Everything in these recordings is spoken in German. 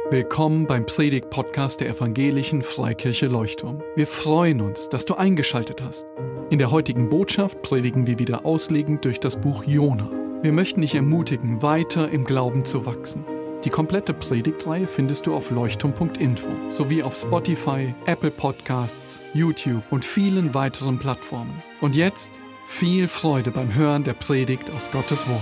Willkommen beim Predigt-Podcast der Evangelischen Freikirche Leuchtturm. Wir freuen uns, dass du eingeschaltet hast. In der heutigen Botschaft predigen wir wieder auslegend durch das Buch Jona. Wir möchten dich ermutigen, weiter im Glauben zu wachsen. Die komplette Predigtreihe findest du auf leuchtturm.info sowie auf Spotify, Apple Podcasts, YouTube und vielen weiteren Plattformen. Und jetzt viel Freude beim Hören der Predigt aus Gottes Wort.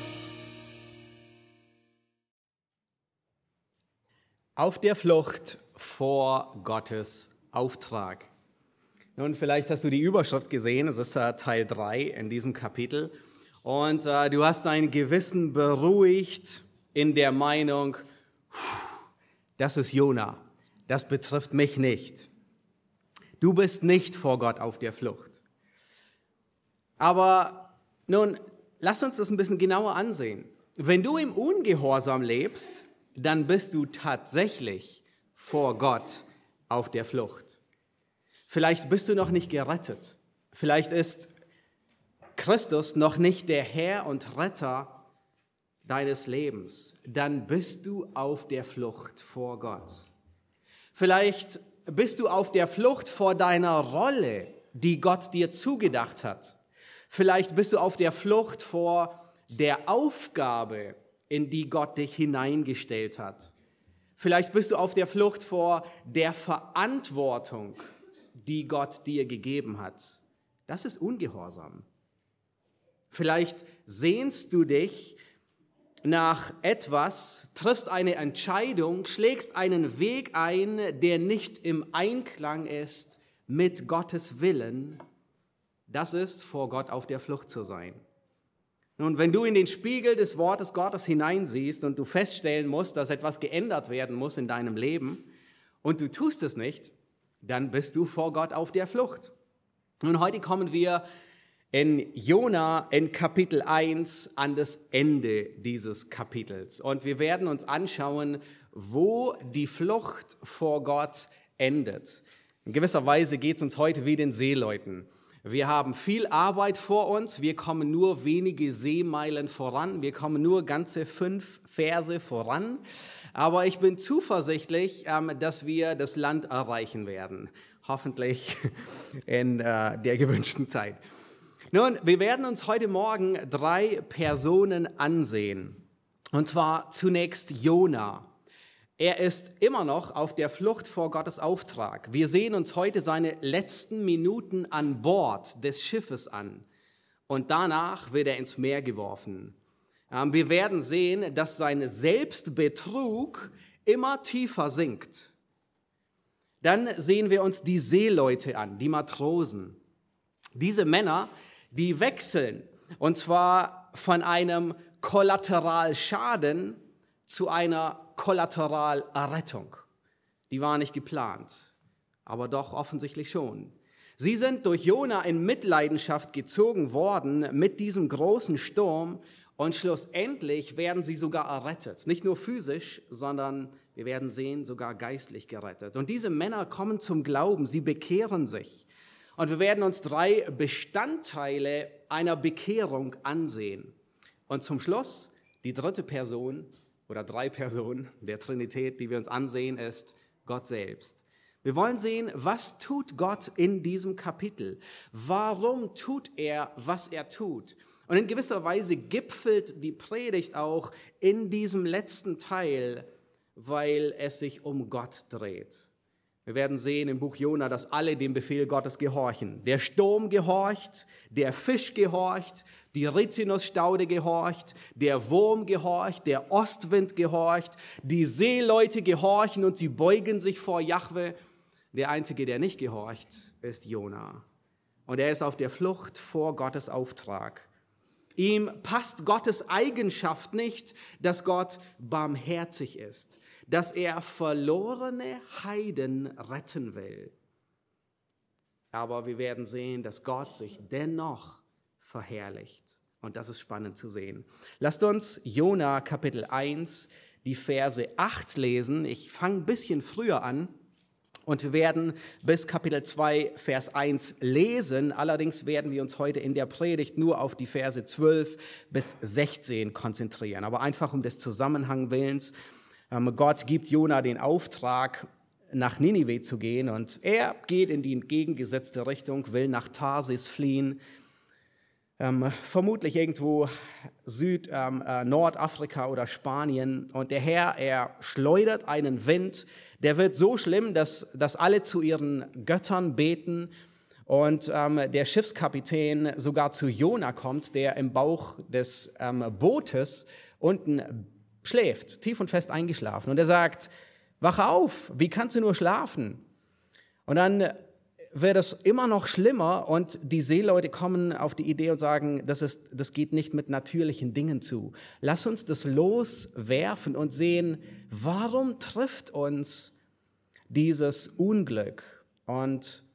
Auf der Flucht vor Gottes Auftrag. Nun, vielleicht hast du die Überschrift gesehen, es ist Teil 3 in diesem Kapitel. Und du hast dein Gewissen beruhigt in der Meinung, das ist Jona, das betrifft mich nicht. Du bist nicht vor Gott auf der Flucht. Aber nun, lass uns das ein bisschen genauer ansehen. Wenn du im Ungehorsam lebst, dann bist du tatsächlich vor Gott auf der Flucht. Vielleicht bist du noch nicht gerettet. Vielleicht ist Christus noch nicht der Herr und Retter deines Lebens. Dann bist du auf der Flucht vor Gott. Vielleicht bist du auf der Flucht vor deiner Rolle, die Gott dir zugedacht hat. Vielleicht bist du auf der Flucht vor der Aufgabe, in die Gott dich hineingestellt hat. Vielleicht bist du auf der Flucht vor der Verantwortung, die Gott dir gegeben hat. Das ist Ungehorsam. Vielleicht sehnst du dich nach etwas, triffst eine Entscheidung, schlägst einen Weg ein, der nicht im Einklang ist mit Gottes Willen. Das ist, vor Gott auf der Flucht zu sein. Nun, wenn du in den Spiegel des Wortes Gottes hineinsiehst und du feststellen musst, dass etwas geändert werden muss in deinem Leben und du tust es nicht, dann bist du vor Gott auf der Flucht. Nun, heute kommen wir in Jona in Kapitel 1 an das Ende dieses Kapitels. Und wir werden uns anschauen, wo die Flucht vor Gott endet. In gewisser Weise geht es uns heute wie den Seeleuten. Wir haben viel Arbeit vor uns, wir kommen nur wenige Seemeilen voran, wir kommen nur ganze 5 Verse voran, aber ich bin zuversichtlich, dass wir das Land erreichen werden, hoffentlich in der gewünschten Zeit. Nun, wir werden uns heute Morgen 3 Personen ansehen, und zwar zunächst Jona. Er ist immer noch auf der Flucht vor Gottes Auftrag. Wir sehen uns heute seine letzten Minuten an Bord des Schiffes an. Und danach wird er ins Meer geworfen. Wir werden sehen, dass sein Selbstbetrug immer tiefer sinkt. Dann sehen wir uns die Seeleute an, die Matrosen. Diese Männer, die wechseln, und zwar von einem Kollateralschaden zu einer Kollateralrettung. Die war nicht geplant, aber doch offensichtlich schon. Sie sind durch Jona in Mitleidenschaft gezogen worden mit diesem großen Sturm und schlussendlich werden sie sogar errettet. Nicht nur physisch, sondern wir werden sehen, sogar geistlich gerettet. Und diese Männer kommen zum Glauben, sie bekehren sich. Und wir werden uns 3 Bestandteile einer Bekehrung ansehen. Und zum Schluss die 3. Person, oder 3 Personen der Trinität, die wir uns ansehen, ist Gott selbst. Wir wollen sehen, was tut Gott in diesem Kapitel? Warum tut er, was er tut? Und in gewisser Weise gipfelt die Predigt auch in diesem letzten Teil, weil es sich um Gott dreht. Wir werden sehen im Buch Jona, dass alle dem Befehl Gottes gehorchen. Der Sturm gehorcht, der Fisch gehorcht, die Rizinusstaude gehorcht, der Wurm gehorcht, der Ostwind gehorcht, die Seeleute gehorchen und sie beugen sich vor Jahwe. Der Einzige, der nicht gehorcht, ist Jona. Und er ist auf der Flucht vor Gottes Auftrag. Ihm passt Gottes Eigenschaft nicht, dass Gott barmherzig ist, dass er verlorene Heiden retten will. Aber wir werden sehen, dass Gott sich dennoch verherrlicht. Und das ist spannend zu sehen. Lasst uns Jona Kapitel 1, die Verse 8 lesen. Ich fange ein bisschen früher an. Und wir werden bis Kapitel 2, Vers 1 lesen. Allerdings werden wir uns heute in der Predigt nur auf die Verse 12 bis 16 konzentrieren. Aber einfach um des Zusammenhangs willens Gott gibt Jona den Auftrag, nach Ninive zu gehen, und er geht in die entgegengesetzte Richtung, will nach Tarsis fliehen, vermutlich irgendwo Nordafrika oder Spanien. Und der Herr, er schleudert einen Wind, der wird so schlimm, dass alle zu ihren Göttern beten und der Schiffskapitän sogar zu Jona kommt, der im Bauch des Bootes unten schläft, tief und fest eingeschlafen. Und er sagt: Wach auf, wie kannst du nur schlafen? Und dann wird es immer noch schlimmer und die Seeleute kommen auf die Idee und sagen, das geht nicht mit natürlichen Dingen zu. Lass uns das loswerfen und sehen, warum trifft uns dieses Unglück? Und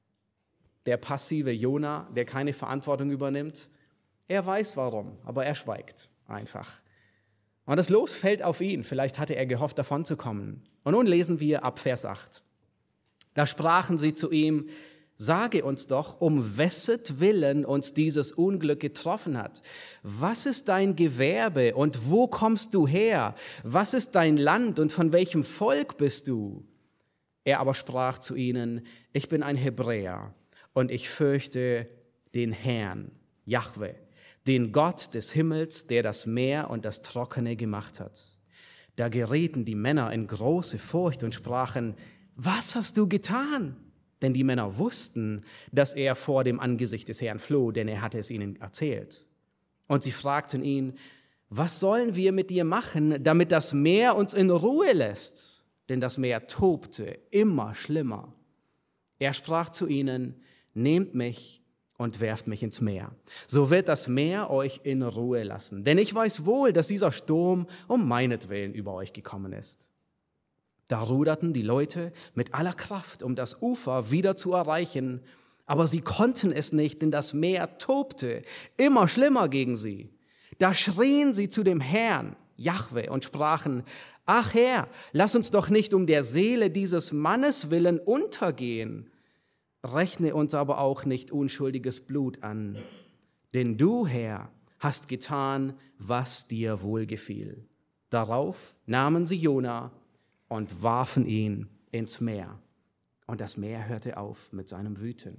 der passive Jona, der keine Verantwortung übernimmt, er weiß warum, aber er schweigt einfach. Und das Los fällt auf ihn. Vielleicht hatte er gehofft, davon zu kommen. Und nun lesen wir ab Vers 8. Da sprachen sie zu ihm: Sage uns doch, um wessetwillen uns dieses Unglück getroffen hat. Was ist dein Gewerbe und wo kommst du her? Was ist dein Land und von welchem Volk bist du? Er aber sprach zu ihnen: Ich bin ein Hebräer und ich fürchte den Herrn, Jahwe, den Gott des Himmels, der das Meer und das Trockene gemacht hat. Da gerieten die Männer in große Furcht und sprachen: Was hast du getan? Denn die Männer wussten, dass er vor dem Angesicht des Herrn floh, denn er hatte es ihnen erzählt. Und sie fragten ihn: Was sollen wir mit dir machen, damit das Meer uns in Ruhe lässt? Denn das Meer tobte immer schlimmer. Er sprach zu ihnen: Nehmt mich und werft mich ins Meer. So wird das Meer euch in Ruhe lassen. Denn ich weiß wohl, dass dieser Sturm um meinetwillen über euch gekommen ist. Da ruderten die Leute mit aller Kraft, um das Ufer wieder zu erreichen. Aber sie konnten es nicht, denn das Meer tobte immer schlimmer gegen sie. Da schrien sie zu dem Herrn, Jahwe, und sprachen: Ach Herr, lass uns doch nicht um der Seele dieses Mannes willen untergehen. Rechne uns aber auch nicht unschuldiges Blut an. Denn du, Herr, hast getan, was dir wohlgefiel. Darauf nahmen sie Jona und warfen ihn ins Meer. Und das Meer hörte auf mit seinem Wüten.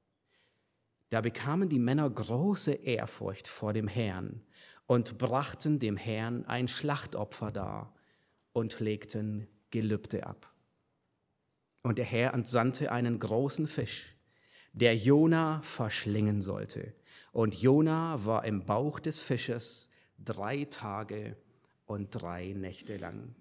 Da bekamen die Männer große Ehrfurcht vor dem Herrn und brachten dem Herrn ein Schlachtopfer dar und legten Gelübde ab. Und der Herr entsandte einen großen Fisch, der Jona verschlingen sollte. Und Jona war im Bauch des Fisches 3 Tage und 3 Nächte lang.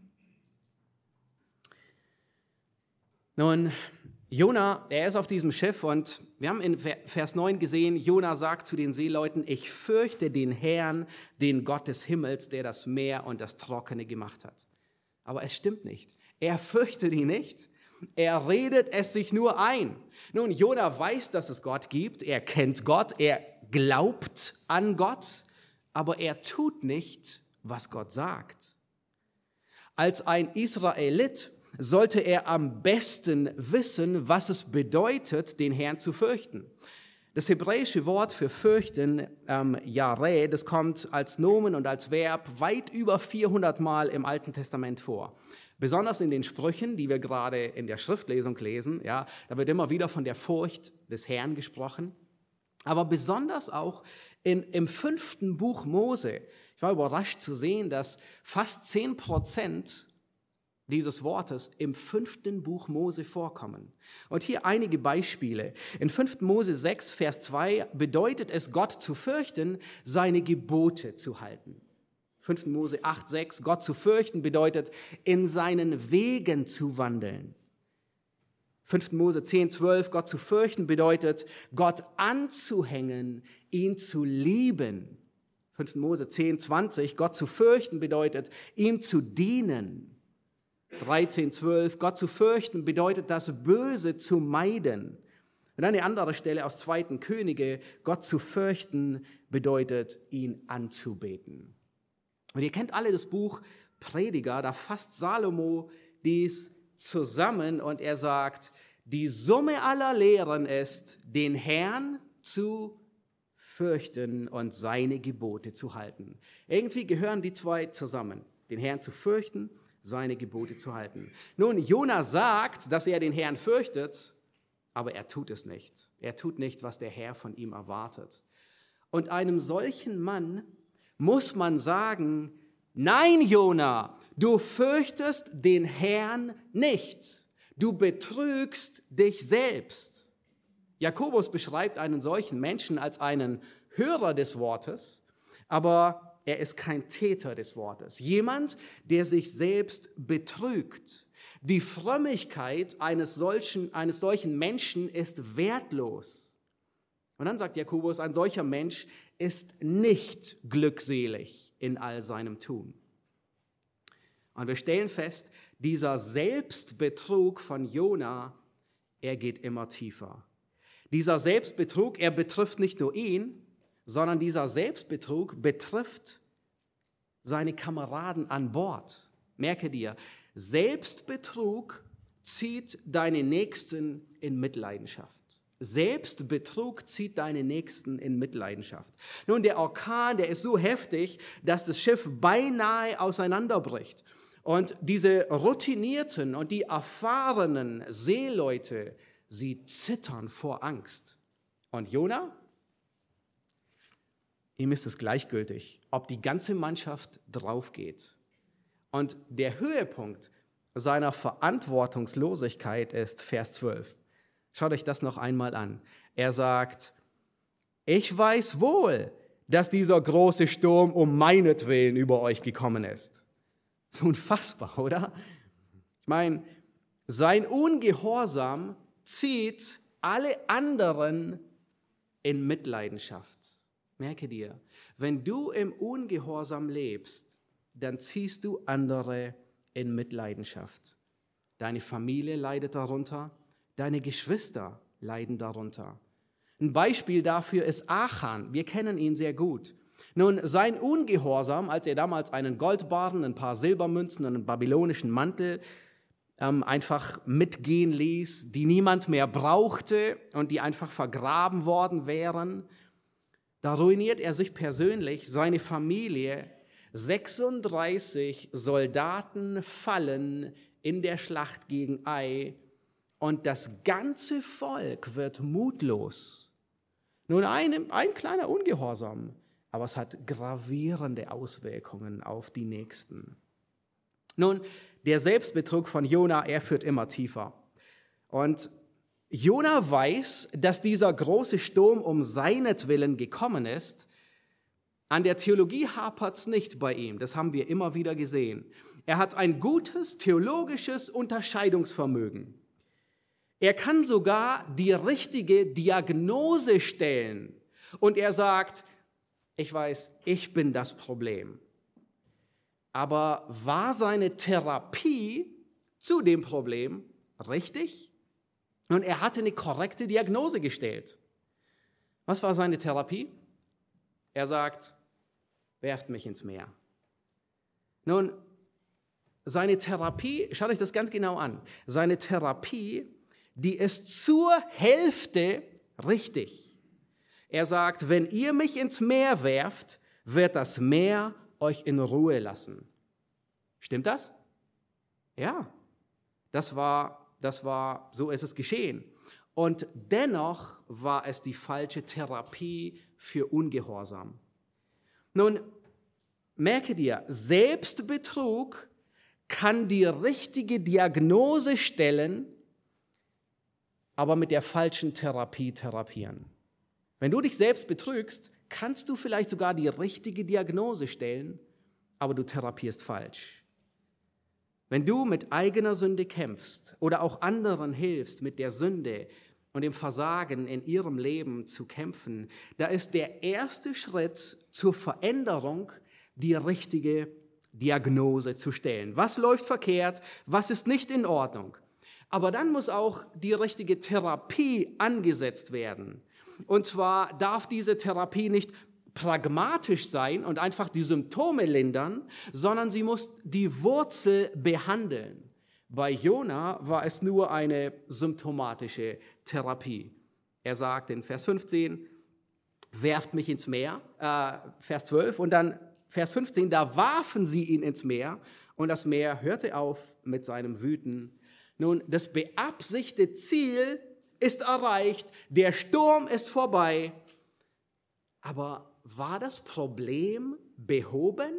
Nun, Jona, er ist auf diesem Schiff und wir haben in Vers 9 gesehen, Jona sagt zu den Seeleuten: Ich fürchte den Herrn, den Gott des Himmels, der das Meer und das Trockene gemacht hat. Aber es stimmt nicht. Er fürchtet ihn nicht. Er redet es sich nur ein. Nun, Jona weiß, dass es Gott gibt. Er kennt Gott. Er glaubt an Gott. Aber er tut nicht, was Gott sagt. Als ein Israelit sollte er am besten wissen, was es bedeutet, den Herrn zu fürchten. Das hebräische Wort für fürchten, Yareh, das kommt als Nomen und als Verb weit über 400 Mal im Alten Testament vor. Besonders in den Sprüchen, die wir gerade in der Schriftlesung lesen, ja, da wird immer wieder von der Furcht des Herrn gesprochen. Aber besonders auch im 5. Buch Mose. Ich war überrascht zu sehen, dass fast 10% dieses Wortes im 5. Buch Mose vorkommen. Und hier einige Beispiele. In 5. Mose 6, Vers 2 bedeutet es, Gott zu fürchten, seine Gebote zu halten. 5. Mose 8, 6, Gott zu fürchten bedeutet, in seinen Wegen zu wandeln. 5. Mose 10, 12, Gott zu fürchten bedeutet, Gott anzuhängen, ihn zu lieben. 5. Mose 10, 20, Gott zu fürchten bedeutet, ihm zu dienen. 13, 12, Gott zu fürchten bedeutet, das Böse zu meiden. Und eine andere Stelle aus 2. Könige, Gott zu fürchten bedeutet, ihn anzubeten. Und ihr kennt alle das Buch Prediger, da fasst Salomo dies zusammen und er sagt, die Summe aller Lehren ist, den Herrn zu fürchten und seine Gebote zu halten. Irgendwie gehören die zwei zusammen, den Herrn zu fürchten seine Gebote zu halten. Nun, Jona sagt, dass er den Herrn fürchtet, aber er tut es nicht. Er tut nicht, was der Herr von ihm erwartet. Und einem solchen Mann muss man sagen, nein, Jona, du fürchtest den Herrn nicht. Du betrügst dich selbst. Jakobus beschreibt einen solchen Menschen als einen Hörer des Wortes, aber er ist kein Täter des Wortes. Jemand, der sich selbst betrügt. Die Frömmigkeit eines solchen Menschen ist wertlos. Und dann sagt Jakobus, ein solcher Mensch ist nicht glückselig in all seinem Tun. Und wir stellen fest, dieser Selbstbetrug von Jona, er geht immer tiefer. Dieser Selbstbetrug, er betrifft nicht nur ihn, sondern dieser Selbstbetrug betrifft seine Kameraden an Bord. Merke dir, Selbstbetrug zieht deine Nächsten in Mitleidenschaft. Selbstbetrug zieht deine Nächsten in Mitleidenschaft. Nun, der Orkan, der ist so heftig, dass das Schiff beinahe auseinanderbricht. Und diese routinierten und die erfahrenen Seeleute, sie zittern vor Angst. Und Jona? Ihm ist es gleichgültig, ob die ganze Mannschaft drauf geht. Und der Höhepunkt seiner Verantwortungslosigkeit ist Vers 12. Schaut euch das noch einmal an. Er sagt, ich weiß wohl, dass dieser große Sturm um meinetwillen über euch gekommen ist. So unfassbar, oder? Ich meine, sein Ungehorsam zieht alle anderen in Mitleidenschaft. Merke dir, wenn du im Ungehorsam lebst, dann ziehst du andere in Mitleidenschaft. Deine Familie leidet darunter, deine Geschwister leiden darunter. Ein Beispiel dafür ist Achan. Wir kennen ihn sehr gut. Nun, sein Ungehorsam, als er damals einen Goldbarren, ein paar Silbermünzen und einen babylonischen Mantel einfach mitgehen ließ, die niemand mehr brauchte und die einfach vergraben worden wären, da ruiniert er sich persönlich, seine Familie. 36 Soldaten fallen in der Schlacht gegen Ai und das ganze Volk wird mutlos. Nun, ein kleiner Ungehorsam, aber es hat gravierende Auswirkungen auf die Nächsten. Nun, der Selbstbetrug von Jona, er führt immer tiefer. Und Jona weiß, dass dieser große Sturm um seinetwillen gekommen ist. An der Theologie hapert es nicht bei ihm, das haben wir immer wieder gesehen. Er hat ein gutes theologisches Unterscheidungsvermögen. Er kann sogar die richtige Diagnose stellen. Und er sagt, ich weiß, ich bin das Problem. Aber war seine Therapie zu dem Problem richtig? Und er hatte eine korrekte Diagnose gestellt. Was war seine Therapie? Er sagt, werft mich ins Meer. Nun, seine Therapie, schaut euch das ganz genau an, seine Therapie, die ist zur Hälfte richtig. Er sagt, wenn ihr mich ins Meer werft, wird das Meer euch in Ruhe lassen. Stimmt das? Ja, so ist es geschehen. Und dennoch war es die falsche Therapie für Ungehorsam. Nun, merke dir, Selbstbetrug kann die richtige Diagnose stellen, aber mit der falschen Therapie therapieren. Wenn du dich selbst betrügst, kannst du vielleicht sogar die richtige Diagnose stellen, aber du therapierst falsch. Wenn du mit eigener Sünde kämpfst oder auch anderen hilfst, mit der Sünde und dem Versagen in ihrem Leben zu kämpfen, da ist der erste Schritt zur Veränderung, die richtige Diagnose zu stellen. Was läuft verkehrt? Was ist nicht in Ordnung? Aber dann muss auch die richtige Therapie angesetzt werden. Und zwar darf diese Therapie nicht pragmatisch sein und einfach die Symptome lindern, sondern sie muss die Wurzel behandeln. Bei Jona war es nur eine symptomatische Therapie. Er sagt in Vers 15, werft mich ins Meer, Vers 12, und dann Vers 15, da warfen sie ihn ins Meer und das Meer hörte auf mit seinem Wüten. Nun, das beabsichtigte Ziel ist erreicht, der Sturm ist vorbei. Aber war das Problem behoben?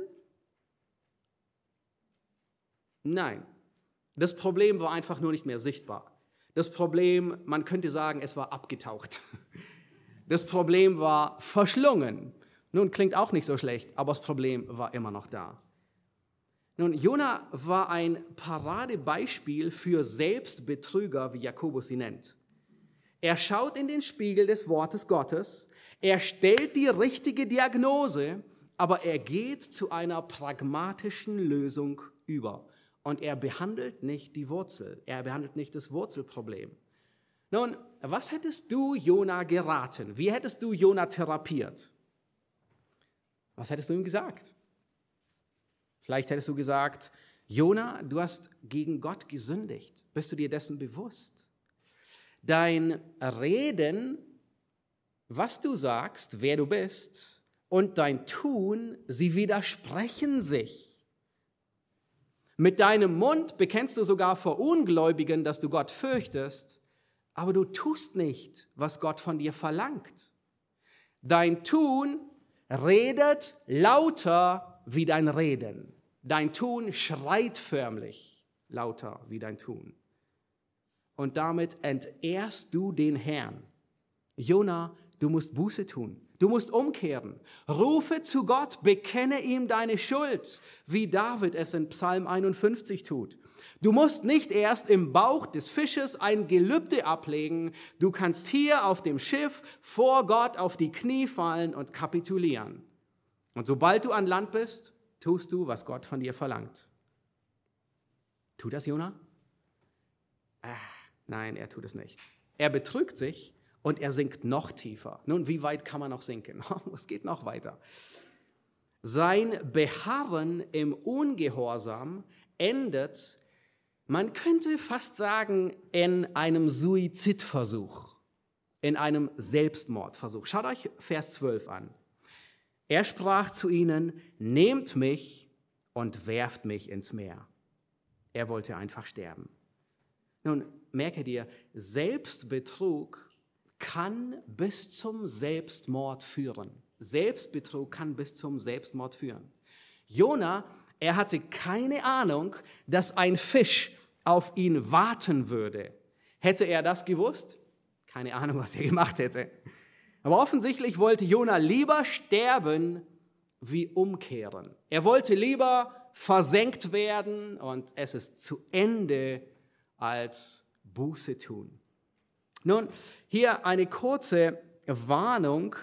Nein, das Problem war einfach nur nicht mehr sichtbar. Das Problem, man könnte sagen, es war abgetaucht. Das Problem war verschlungen. Nun, klingt auch nicht so schlecht, aber das Problem war immer noch da. Nun, Jona war ein Paradebeispiel für Selbstbetrüger, wie Jakobus sie nennt. Er schaut in den Spiegel des Wortes Gottes, er stellt die richtige Diagnose, aber er geht zu einer pragmatischen Lösung über. Und er behandelt nicht die Wurzel, er behandelt nicht das Wurzelproblem. Nun, was hättest du Jona geraten? Wie hättest du Jona therapiert? Was hättest du ihm gesagt? Vielleicht hättest du gesagt, Jona, du hast gegen Gott gesündigt. Bist du dir dessen bewusst? Dein Reden, was du sagst, wer du bist, und dein Tun, sie widersprechen sich. Mit deinem Mund bekennst du sogar vor Ungläubigen, dass du Gott fürchtest, aber du tust nicht, was Gott von dir verlangt. Dein Tun redet lauter wie dein Reden. Dein Tun schreit förmlich lauter wie dein Tun. Und damit entehrst du den Herrn. Jona, du musst Buße tun. Du musst umkehren. Rufe zu Gott, bekenne ihm deine Schuld, wie David es in Psalm 51 tut. Du musst nicht erst im Bauch des Fisches ein Gelübde ablegen. Du kannst hier auf dem Schiff vor Gott auf die Knie fallen und kapitulieren. Und sobald du an Land bist, tust du, was Gott von dir verlangt. Tut das Jona? Nein, er tut es nicht. Er betrügt sich und er sinkt noch tiefer. Nun, wie weit kann man noch sinken? Es geht noch weiter. Sein Beharren im Ungehorsam endet, man könnte fast sagen, in einem Suizidversuch, in einem Selbstmordversuch. Schaut euch Vers 12 an. Er sprach zu ihnen, nehmt mich und werft mich ins Meer. Er wollte einfach sterben. Nun, merke dir, Selbstbetrug kann bis zum Selbstmord führen. Selbstbetrug kann bis zum Selbstmord führen. Jona, er hatte keine Ahnung, dass ein Fisch auf ihn warten würde. Hätte er das gewusst? Keine Ahnung, was er gemacht hätte. Aber offensichtlich wollte Jona lieber sterben, wie umkehren. Er wollte lieber versenkt werden und es ist zu Ende als Buße tun. Nun, hier eine kurze Warnung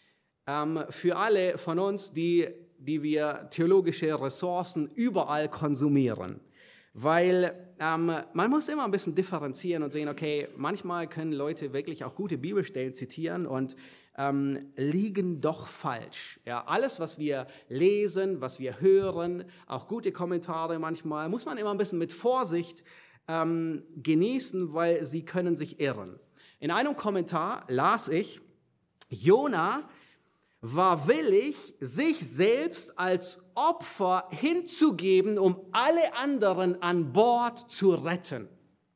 für alle von uns, die wir theologische Ressourcen überall konsumieren. Weil man muss immer ein bisschen differenzieren und sehen, okay, manchmal können Leute wirklich auch gute Bibelstellen zitieren und liegen doch falsch. Ja, alles, was wir lesen, was wir hören, auch gute Kommentare manchmal, muss man immer ein bisschen mit Vorsicht genießen, weil sie können sich irren. In einem Kommentar las ich, Jona war willig, sich selbst als Opfer hinzugeben, um alle anderen an Bord zu retten.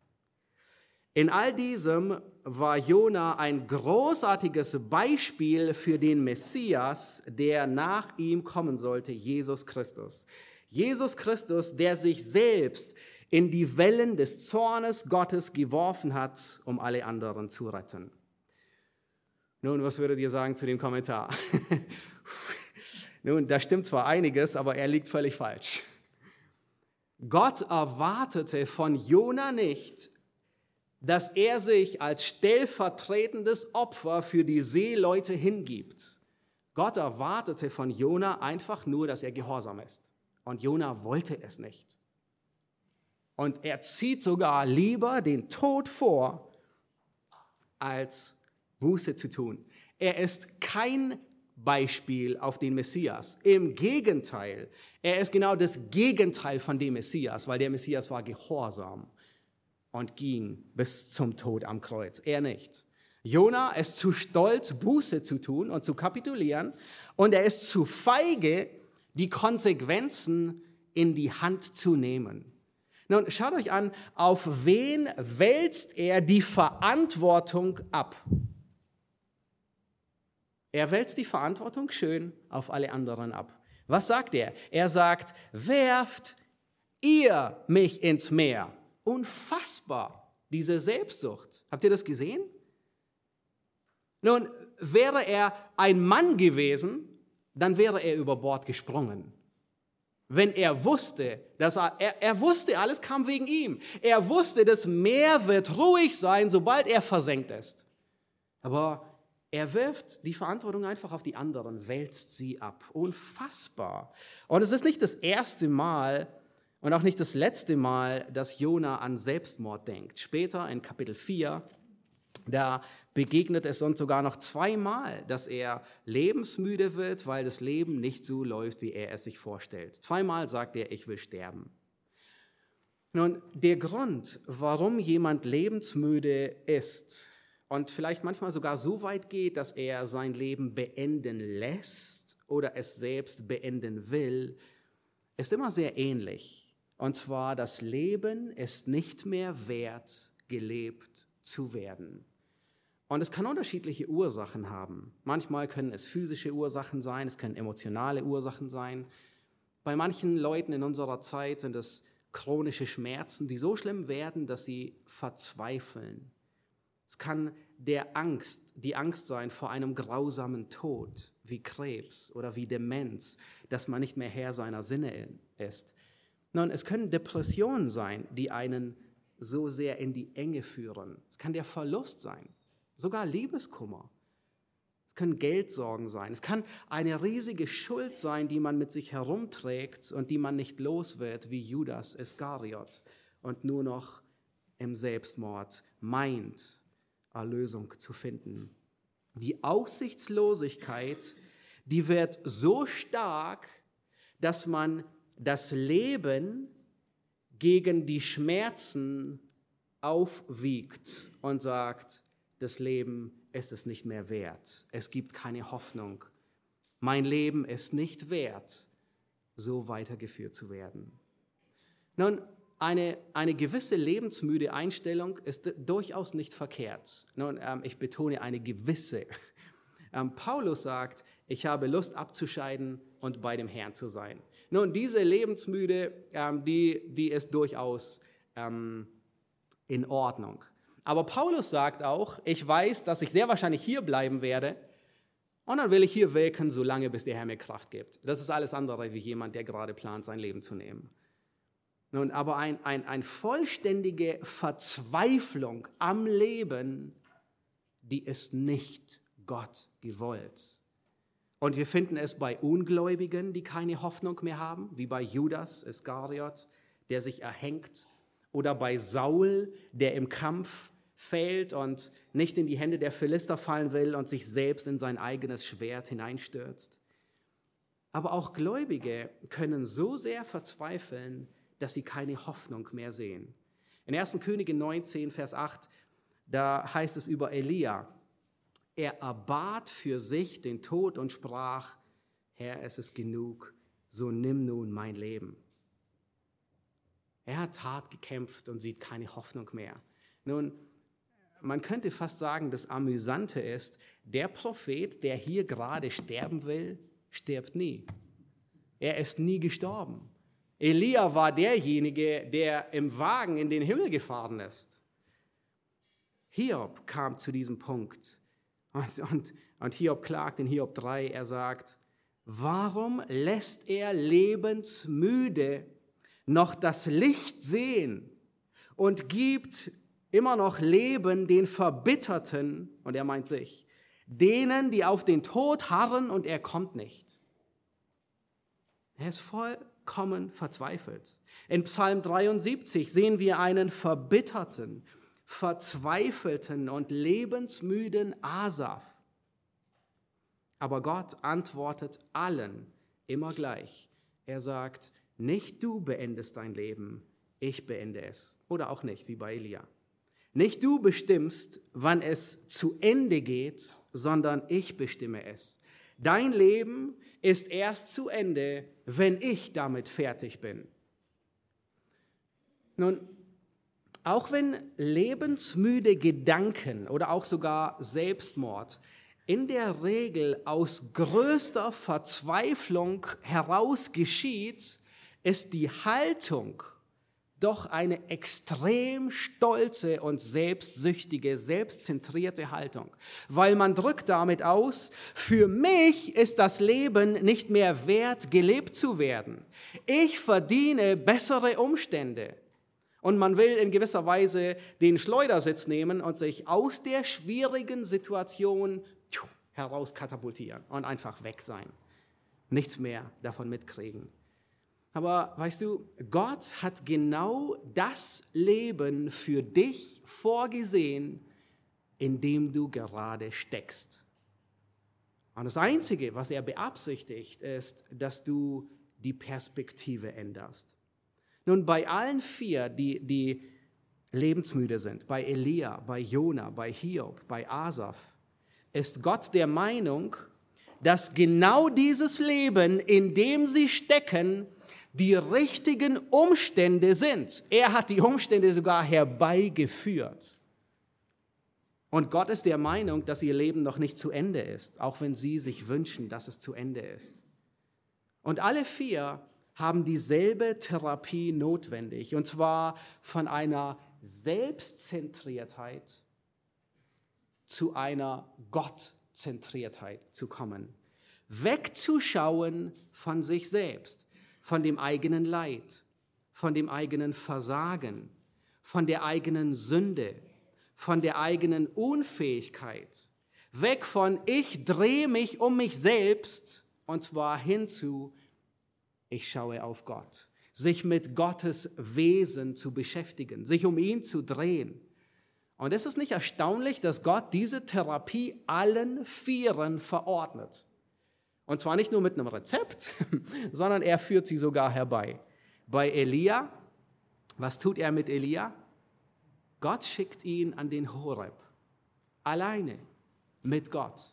In all diesem war Jona ein großartiges Beispiel für den Messias, der nach ihm kommen sollte, Jesus Christus. Jesus Christus, der sich selbst in die Wellen des Zornes Gottes geworfen hat, um alle anderen zu retten. Nun, was würdet ihr sagen zu dem Kommentar? Nun, da stimmt zwar einiges, aber er liegt völlig falsch. Gott erwartete von Jona nicht, dass er sich als stellvertretendes Opfer für die Seeleute hingibt. Gott erwartete von Jona einfach nur, dass er gehorsam ist. Und Jona wollte es nicht. Und er zieht sogar lieber den Tod vor, als Buße zu tun. Er ist kein Beispiel auf den Messias. Im Gegenteil, er ist genau das Gegenteil von dem Messias, weil der Messias war gehorsam und ging bis zum Tod am Kreuz. Er nicht. Jona ist zu stolz, Buße zu tun und zu kapitulieren, und er ist zu feige, die Konsequenzen in die Hand zu nehmen. Nun, schaut euch an, auf wen wälzt er die Verantwortung ab? Er wälzt die Verantwortung schön auf alle anderen ab. Was sagt er? Er sagt, werft ihr mich ins Meer. Unfassbar, diese Selbstsucht. Habt ihr das gesehen? Nun, wäre er ein Mann gewesen, dann wäre er über Bord gesprungen. Wenn er wusste, dass er wusste, alles kam wegen ihm. Er wusste, das Meer wird ruhig sein, sobald er versenkt ist. Aber er wirft die Verantwortung einfach auf die anderen, wälzt sie ab. Unfassbar. Und es ist nicht das erste Mal und auch nicht das letzte Mal, dass Jona an Selbstmord denkt. Später in Kapitel 4, da begegnet es uns sogar noch zweimal, dass er lebensmüde wird, weil das Leben nicht so läuft, wie er es sich vorstellt. Zweimal sagt er, ich will sterben. Nun, der Grund, warum jemand lebensmüde ist und vielleicht manchmal sogar so weit geht, dass er sein Leben beenden lässt oder es selbst beenden will, ist immer sehr ähnlich. Und zwar, das Leben ist nicht mehr wert, gelebt zu werden. Und es kann unterschiedliche Ursachen haben. Manchmal können es physische Ursachen sein, es können emotionale Ursachen sein. Bei manchen Leuten in unserer Zeit sind es chronische Schmerzen, die so schlimm werden, dass sie verzweifeln. Es kann die Angst sein vor einem grausamen Tod, wie Krebs oder wie Demenz, dass man nicht mehr Herr seiner Sinne ist. Nun, es können Depressionen sein, die einen so sehr in die Enge führen. Es kann der Verlust sein. Sogar Liebeskummer. Es können Geldsorgen sein. Es kann eine riesige Schuld sein, die man mit sich herumträgt und die man nicht los wird, wie Judas Iskariot und nur noch im Selbstmord meint, Erlösung zu finden. Die Aussichtslosigkeit, die wird so stark, dass man das Leben gegen die Schmerzen aufwiegt und sagt, das Leben ist es nicht mehr wert. Es gibt keine Hoffnung. Mein Leben ist nicht wert, so weitergeführt zu werden. Nun, eine gewisse lebensmüde Einstellung ist durchaus nicht verkehrt. Nun, ich betone eine gewisse. Paulus sagt, ich habe Lust abzuscheiden und bei dem Herrn zu sein. Nun, diese Lebensmüde, die ist durchaus in Ordnung. Aber Paulus sagt auch, ich weiß, dass ich sehr wahrscheinlich hier bleiben werde und dann will ich hier wirken, solange bis der Herr mir Kraft gibt. Das ist alles andere wie jemand, der gerade plant, sein Leben zu nehmen. Nun, aber eine vollständige Verzweiflung am Leben, die ist nicht Gott gewollt. Und wir finden es bei Ungläubigen, die keine Hoffnung mehr haben, wie bei Judas Iskariot, der sich erhängt, oder bei Saul, der im Kampf fällt und nicht in die Hände der Philister fallen will und sich selbst in sein eigenes Schwert hineinstürzt. Aber auch Gläubige können so sehr verzweifeln, dass sie keine Hoffnung mehr sehen. In 1. Könige 19, Vers 8, da heißt es über Elia, er erbat für sich den Tod und sprach, Herr, es ist genug, so nimm nun mein Leben. Er hat hart gekämpft und sieht keine Hoffnung mehr. Nun, man könnte fast sagen, das Amüsante ist, der Prophet, der hier gerade sterben will, stirbt nie. Er ist nie gestorben. Elia war derjenige, der im Wagen in den Himmel gefahren ist. Hiob kam zu diesem Punkt und Hiob klagt in Hiob 3, er sagt, warum lässt er lebensmüde noch das Licht sehen und gibt immer noch Leben den Verbitterten, und er meint sich, denen, die auf den Tod harren und er kommt nicht. Er ist vollkommen verzweifelt. In Psalm 73 sehen wir einen verbitterten, verzweifelten und lebensmüden Asaf. Aber Gott antwortet allen immer gleich. Er sagt, nicht du beendest dein Leben, ich beende es. Oder auch nicht, wie bei Elia. Nicht du bestimmst, wann es zu Ende geht, sondern ich bestimme es. Dein Leben ist erst zu Ende, wenn ich damit fertig bin. Nun, auch wenn lebensmüde Gedanken oder auch sogar Selbstmord in der Regel aus größter Verzweiflung heraus geschieht, ist die Haltung doch eine extrem stolze und selbstsüchtige, selbstzentrierte Haltung. Weil man drückt damit aus, für mich ist das Leben nicht mehr wert, gelebt zu werden. Ich verdiene bessere Umstände. Und man will in gewisser Weise den Schleudersitz nehmen und sich aus der schwierigen Situation heraus katapultieren und einfach weg sein. Nichts mehr davon mitkriegen. Aber weißt du, Gott hat genau das Leben für dich vorgesehen, in dem du gerade steckst. Und das Einzige, was er beabsichtigt, ist, dass du die Perspektive änderst. Nun, bei allen vier, die lebensmüde sind, bei Elia, bei Jona, bei Hiob, bei Asaf, ist Gott der Meinung, dass genau dieses Leben, in dem sie stecken, die richtigen Umstände sind. Er hat die Umstände sogar herbeigeführt. Und Gott ist der Meinung, dass ihr Leben noch nicht zu Ende ist, auch wenn sie sich wünschen, dass es zu Ende ist. Und alle vier haben dieselbe Therapie notwendig, und zwar von einer Selbstzentriertheit zu einer Gottzentriertheit zu kommen. Wegzuschauen von sich selbst, von dem eigenen Leid, von dem eigenen Versagen, von der eigenen Sünde, von der eigenen Unfähigkeit. Weg von ich drehe mich um mich selbst, und zwar hin zu ich schaue auf Gott. Sich mit Gottes Wesen zu beschäftigen, sich um ihn zu drehen. Und es ist nicht erstaunlich, dass Gott diese Therapie allen Vieren verordnet. Und zwar nicht nur mit einem Rezept, sondern er führt sie sogar herbei. Bei Elia, was tut er mit Elia? Gott schickt ihn an den Horeb, alleine mit Gott,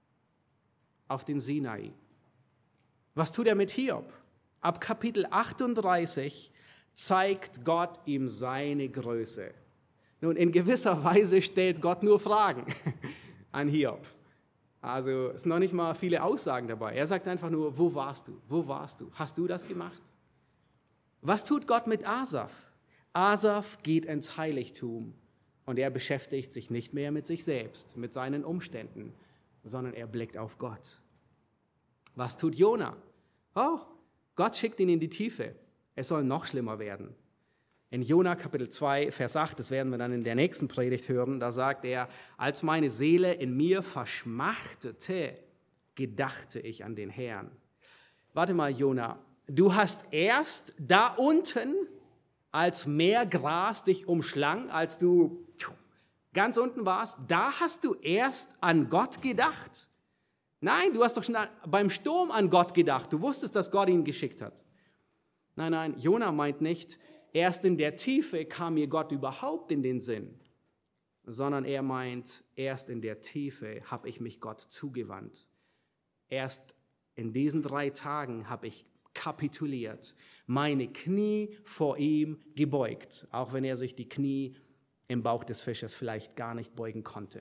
auf den Sinai. Was tut er mit Hiob? Ab Kapitel 38 zeigt Gott ihm seine Größe. Nun, in gewisser Weise stellt Gott nur Fragen an Hiob. Also es sind noch nicht mal viele Aussagen dabei. Er sagt einfach nur, wo warst du? Wo warst du? Hast du das gemacht? Was tut Gott mit Asaf? Asaf geht ins Heiligtum und er beschäftigt sich nicht mehr mit sich selbst, mit seinen Umständen, sondern er blickt auf Gott. Was tut Jona? Oh, Gott schickt ihn in die Tiefe. Es soll noch schlimmer werden. In Jona Kapitel 2, Vers 8, das werden wir dann in der nächsten Predigt hören, da sagt er, als meine Seele in mir verschmachtete, gedachte ich an den Herrn. Warte mal, Jona, du hast erst da unten, als Meergras dich umschlang, als du ganz unten warst, da hast du erst an Gott gedacht. Nein, du hast doch schon beim Sturm an Gott gedacht. Du wusstest, dass Gott ihn geschickt hat. Nein, Jona meint nicht, erst in der Tiefe kam mir Gott überhaupt in den Sinn, sondern er meint, erst in der Tiefe habe ich mich Gott zugewandt. Erst in diesen 3 Tagen habe ich kapituliert, meine Knie vor ihm gebeugt, auch wenn er sich die Knie im Bauch des Fisches vielleicht gar nicht beugen konnte.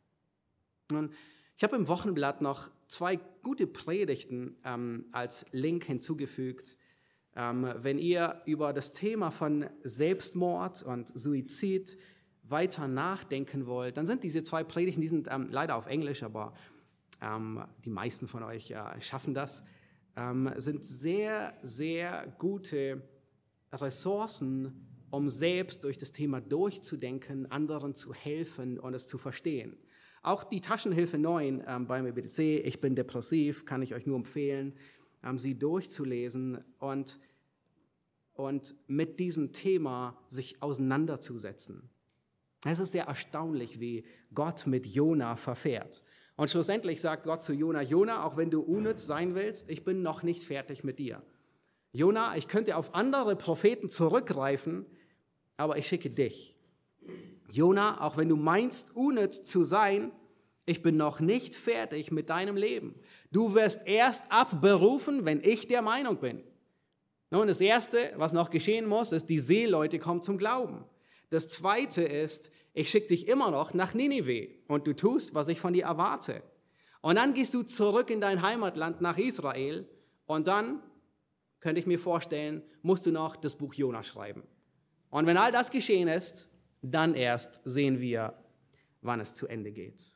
Und ich habe im Wochenblatt noch 2 gute Predigten als Link hinzugefügt. Wenn ihr über das Thema von Selbstmord und Suizid weiter nachdenken wollt, dann sind diese 2 Predigten, die sind leider auf Englisch, aber die meisten von euch schaffen das, sind sehr, sehr gute Ressourcen, um selbst durch das Thema durchzudenken, anderen zu helfen und es zu verstehen. Auch die Taschenhilfe 9 beim EBTC, ich bin depressiv, kann ich euch nur empfehlen, sie durchzulesen und mit diesem Thema sich auseinanderzusetzen. Es ist sehr erstaunlich, wie Gott mit Jona verfährt. Und schlussendlich sagt Gott zu Jona, Jona, auch wenn du unnütz sein willst, ich bin noch nicht fertig mit dir. Jona, ich könnte auf andere Propheten zurückgreifen, aber ich schicke dich. Jona, auch wenn du meinst, unnütz zu sein, Ich bin noch nicht fertig mit deinem Leben. Du wirst erst abberufen, wenn ich der Meinung bin. Nun, das Erste, was noch geschehen muss, ist, die Seeleute kommen zum Glauben. Das Zweite ist, ich schicke dich immer noch nach Ninive und du tust, was ich von dir erwarte. Und dann gehst du zurück in dein Heimatland nach Israel und dann, könnte ich mir vorstellen, musst du noch das Buch Jona schreiben. Und wenn all das geschehen ist, dann erst sehen wir, wann es zu Ende geht.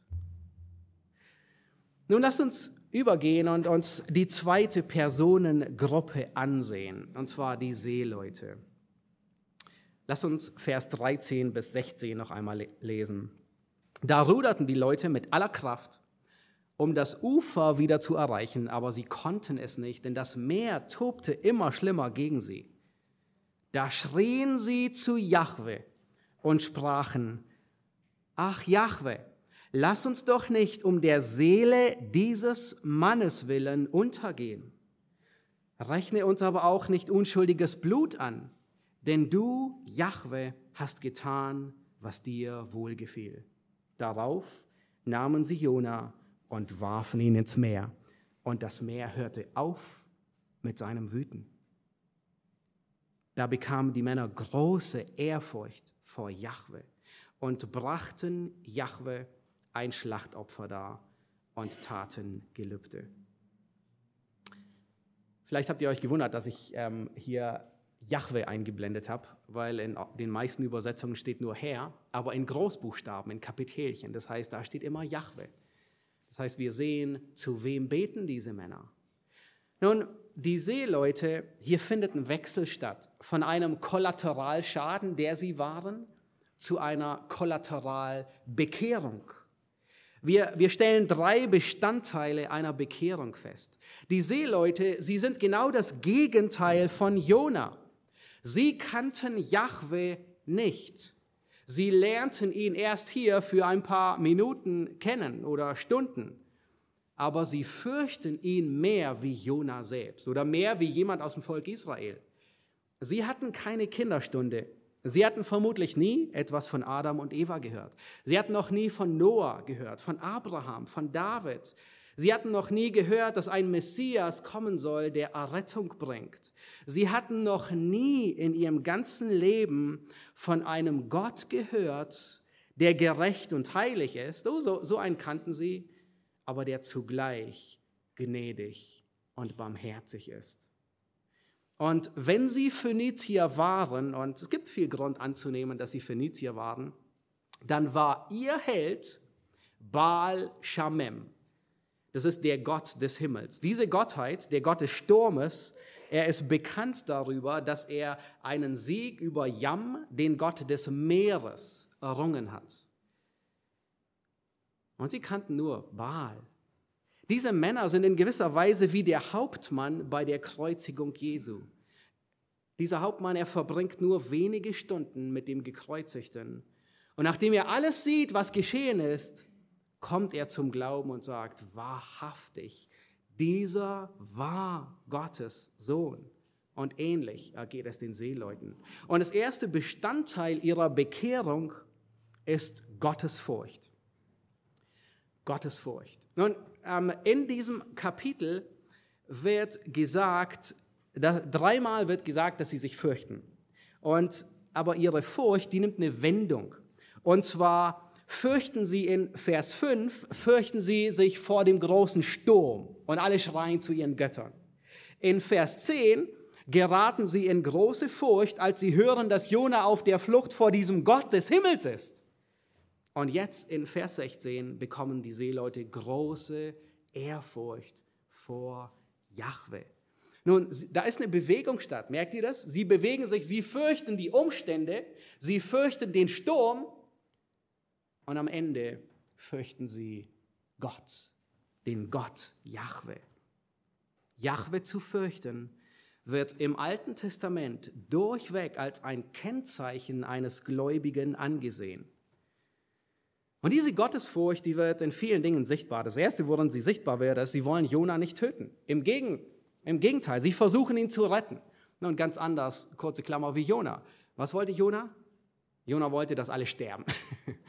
Nun lasst uns übergehen und uns die zweite Personengruppe ansehen, und zwar die Seeleute. Lass uns Vers 13 bis 16 noch einmal lesen. Da ruderten die Leute mit aller Kraft, um das Ufer wieder zu erreichen, aber sie konnten es nicht, denn das Meer tobte immer schlimmer gegen sie. Da schrien sie zu Jahwe und sprachen, ach Jahwe, lass uns doch nicht um der Seele dieses Mannes willen untergehen. Rechne uns aber auch nicht unschuldiges Blut an, denn du, Jahwe, hast getan, was dir wohlgefiel. Darauf nahmen sie Jona und warfen ihn ins Meer. Und das Meer hörte auf mit seinem Wüten. Da bekamen die Männer große Ehrfurcht vor Jahwe und brachten Jahwe ein Schlachtopfer dar und taten Gelübde. Vielleicht habt ihr euch gewundert, dass ich hier Jahwe eingeblendet habe, weil in den meisten Übersetzungen steht nur Herr, aber in Großbuchstaben, in Kapitelchen. Das heißt, da steht immer Jahwe. Das heißt, wir sehen, zu wem beten diese Männer. Nun, die Seeleute, hier findet ein Wechsel statt von einem Kollateralschaden, der sie waren, zu einer Kollateralbekehrung. Wir stellen 3 Bestandteile einer Bekehrung fest. Die Seeleute, sie sind genau das Gegenteil von Jona. Sie kannten Jahwe nicht. Sie lernten ihn erst hier für ein paar Minuten kennen oder Stunden. Aber sie fürchten ihn mehr wie Jona selbst oder mehr wie jemand aus dem Volk Israel. Sie hatten keine Kinderstunde. Sie hatten vermutlich nie etwas von Adam und Eva gehört. Sie hatten noch nie von Noah gehört, von Abraham, von David. Sie hatten noch nie gehört, dass ein Messias kommen soll, der Errettung bringt. Sie hatten noch nie in ihrem ganzen Leben von einem Gott gehört, der gerecht und heilig ist. So einen kannten sie, aber der zugleich gnädig und barmherzig ist. Und wenn sie Phönizier waren, und es gibt viel Grund anzunehmen, dass sie Phönizier waren, dann war ihr Held Baal Shamem. Das ist der Gott des Himmels. Diese Gottheit, der Gott des Sturmes, er ist bekannt darüber, dass er einen Sieg über Yam, den Gott des Meeres, errungen hat. Und sie kannten nur Baal. Diese Männer sind in gewisser Weise wie der Hauptmann bei der Kreuzigung Jesu. Dieser Hauptmann, er verbringt nur wenige Stunden mit dem Gekreuzigten. Und nachdem er alles sieht, was geschehen ist, kommt er zum Glauben und sagt, wahrhaftig, dieser war Gottes Sohn. Und ähnlich geht es den Seeleuten. Und das erste Bestandteil ihrer Bekehrung ist Gottesfurcht. Gottesfurcht. Nun, in diesem Kapitel wird gesagt, 3-mal wird gesagt, dass sie sich fürchten. Aber ihre Furcht, die nimmt eine Wendung. Und zwar fürchten sie in Vers 5, fürchten sie sich vor dem großen Sturm und alle schreien zu ihren Göttern. In Vers 10 geraten sie in große Furcht, als sie hören, dass Jona auf der Flucht vor diesem Gott des Himmels ist. Und jetzt in Vers 16 bekommen die Seeleute große Ehrfurcht vor Jahwe. Nun, da ist eine Bewegung statt. Merkt ihr das? Sie bewegen sich, sie fürchten die Umstände, sie fürchten den Sturm und am Ende fürchten sie Gott, den Gott Jahwe. Jahwe zu fürchten wird im Alten Testament durchweg als ein Kennzeichen eines Gläubigen angesehen. Und diese Gottesfurcht, die wird in vielen Dingen sichtbar. Das Erste, worin sie sichtbar wird, ist, sie wollen Jona nicht töten. Im Gegenteil, sie versuchen ihn zu retten. Nun, ganz anders, kurze Klammer, wie Jona. Was wollte Jona? Jona wollte, dass alle sterben.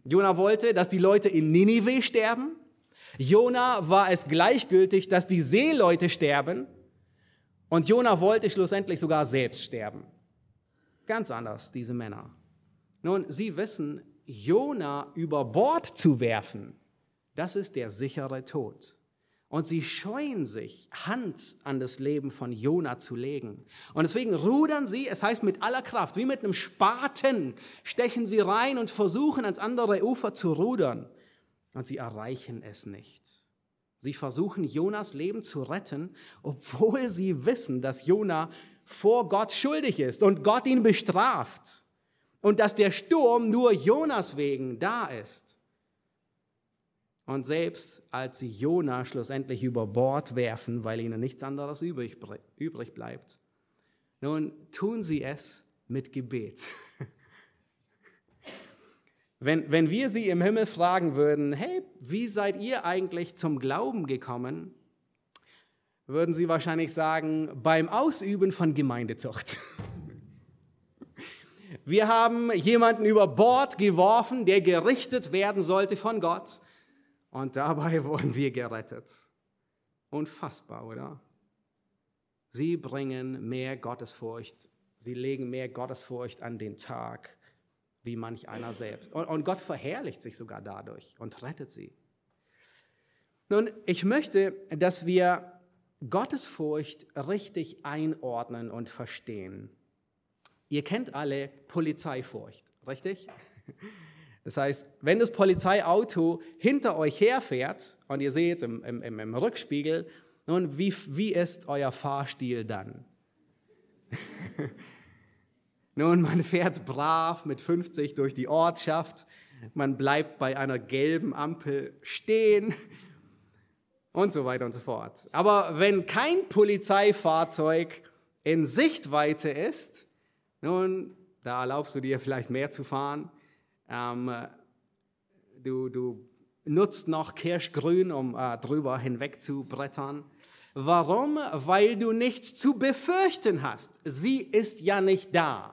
Jona wollte, dass die Leute in Ninive sterben. Jona war es gleichgültig, dass die Seeleute sterben. Und Jona wollte schlussendlich sogar selbst sterben. Ganz anders, diese Männer. Nun, sie wissen, Jona über Bord zu werfen, das ist der sichere Tod. Und sie scheuen sich, Hand an das Leben von Jona zu legen. Und deswegen rudern sie, es heißt mit aller Kraft, wie mit einem Spaten, stechen sie rein und versuchen, ans andere Ufer zu rudern. Und sie erreichen es nicht. Sie versuchen, Jonas Leben zu retten, obwohl sie wissen, dass Jona vor Gott schuldig ist und Gott ihn bestraft. Und dass der Sturm nur Jonas wegen da ist. Und selbst als sie Jona schlussendlich über Bord werfen, weil ihnen nichts anderes übrig bleibt, nun tun sie es mit Gebet. Wenn wir sie im Himmel fragen würden, hey, wie seid ihr eigentlich zum Glauben gekommen, würden sie wahrscheinlich sagen, beim Ausüben von Gemeindezucht. Wir haben jemanden über Bord geworfen, der gerichtet werden sollte von Gott. Und dabei wurden wir gerettet. Unfassbar, oder? Sie bringen mehr Gottesfurcht, sie legen mehr Gottesfurcht an den Tag, wie manch einer selbst. Und Gott verherrlicht sich sogar dadurch und rettet sie. Nun, ich möchte, dass wir Gottesfurcht richtig einordnen und verstehen. Ihr kennt alle Polizeifurcht, richtig? Das heißt, wenn das Polizeiauto hinter euch herfährt und ihr seht im Rückspiegel, nun, wie ist euer Fahrstil dann? Nun, man fährt brav mit 50 durch die Ortschaft, man bleibt bei einer gelben Ampel stehen und so weiter und so fort. Aber wenn kein Polizeifahrzeug in Sichtweite ist, nun, da erlaubst du dir vielleicht mehr zu fahren. Du nutzt noch Kirschgrün, um drüber hinweg zu brettern. Warum? Weil du nichts zu befürchten hast. Sie ist ja nicht da.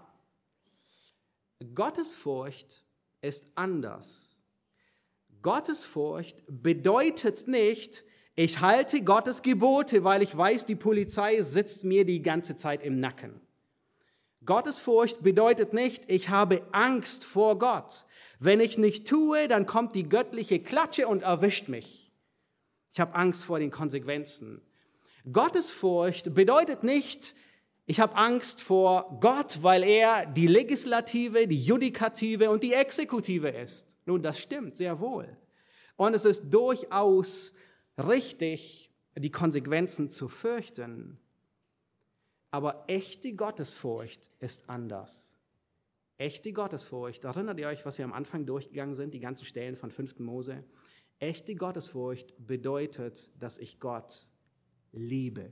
Gottesfurcht ist anders. Gottesfurcht bedeutet nicht, ich halte Gottes Gebote, weil ich weiß, die Polizei sitzt mir die ganze Zeit im Nacken. Gottesfurcht bedeutet nicht, ich habe Angst vor Gott. Wenn ich nicht tue, dann kommt die göttliche Klatsche und erwischt mich. Ich habe Angst vor den Konsequenzen. Gottesfurcht bedeutet nicht, ich habe Angst vor Gott, weil er die Legislative, die Judikative und die Exekutive ist. Nun, das stimmt sehr wohl. Und es ist durchaus richtig, die Konsequenzen zu fürchten. Aber echte Gottesfurcht ist anders. Echte Gottesfurcht, erinnert ihr euch, was wir am Anfang durchgegangen sind, die ganzen Stellen von 5. Mose? Echte Gottesfurcht bedeutet, dass ich Gott liebe.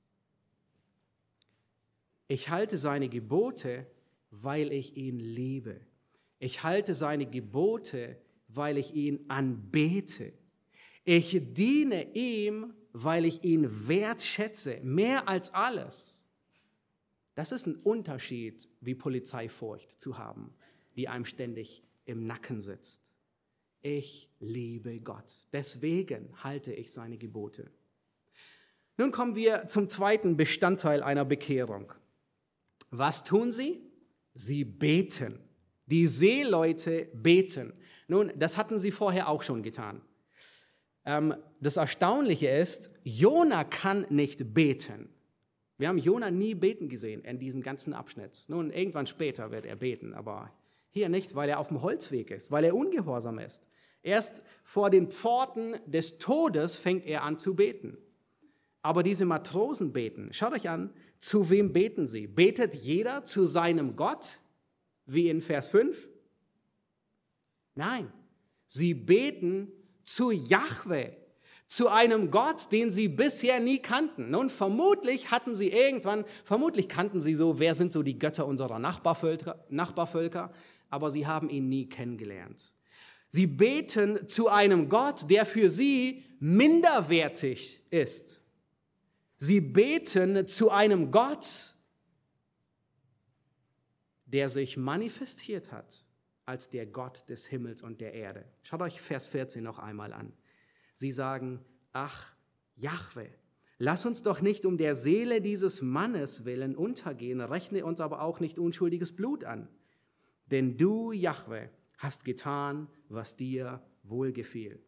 Ich halte seine Gebote, weil ich ihn liebe. Ich halte seine Gebote, weil ich ihn anbete. Ich diene ihm, weil ich ihn wertschätze, mehr als alles. Das ist ein Unterschied, wie Polizeifurcht zu haben, die einem ständig im Nacken sitzt. Ich liebe Gott, deswegen halte ich seine Gebote. Nun kommen wir zum zweiten Bestandteil einer Bekehrung. Was tun sie? Sie beten. Die Seeleute beten. Nun, das hatten sie vorher auch schon getan. Das Erstaunliche ist, Jona kann nicht beten. Wir haben Jona nie beten gesehen in diesem ganzen Abschnitt. Nun, irgendwann später wird er beten, aber hier nicht, weil er auf dem Holzweg ist, weil er ungehorsam ist. Erst vor den Pforten des Todes fängt er an zu beten. Aber diese Matrosen beten. Schaut euch an, zu wem beten sie? Betet jeder zu seinem Gott, wie in Vers 5? Nein, sie beten zu Jahwe, zu einem Gott, den sie bisher nie kannten. Nun, vermutlich kannten sie so, wer sind so die Götter unserer Nachbarvölker, aber sie haben ihn nie kennengelernt. Sie beten zu einem Gott, der für sie minderwertig ist. Sie beten zu einem Gott, der sich manifestiert hat als der Gott des Himmels und der Erde. Schaut euch Vers 14 noch einmal an. Sie sagen, ach, Jahwe, lass uns doch nicht um der Seele dieses Mannes willen untergehen, rechne uns aber auch nicht unschuldiges Blut an. Denn du, Jahwe, hast getan, was dir wohlgefiel.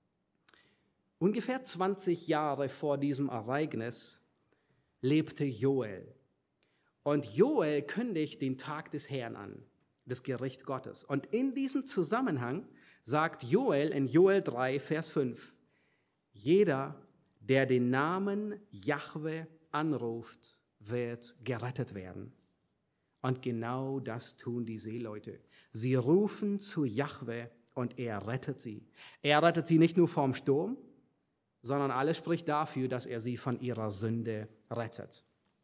Ungefähr 20 Jahre vor diesem Ereignis lebte Joel. Und Joel kündigt den Tag des Herrn an, das Gericht Gottes. Und in diesem Zusammenhang sagt Joel in Joel 3, Vers 5, jeder, der den Namen Jahwe anruft, wird gerettet werden. Und genau das tun die Seeleute. Sie rufen zu Jahwe und er rettet sie. Er rettet sie nicht nur vom Sturm, sondern alles spricht dafür, dass er sie von ihrer Sünde rettet.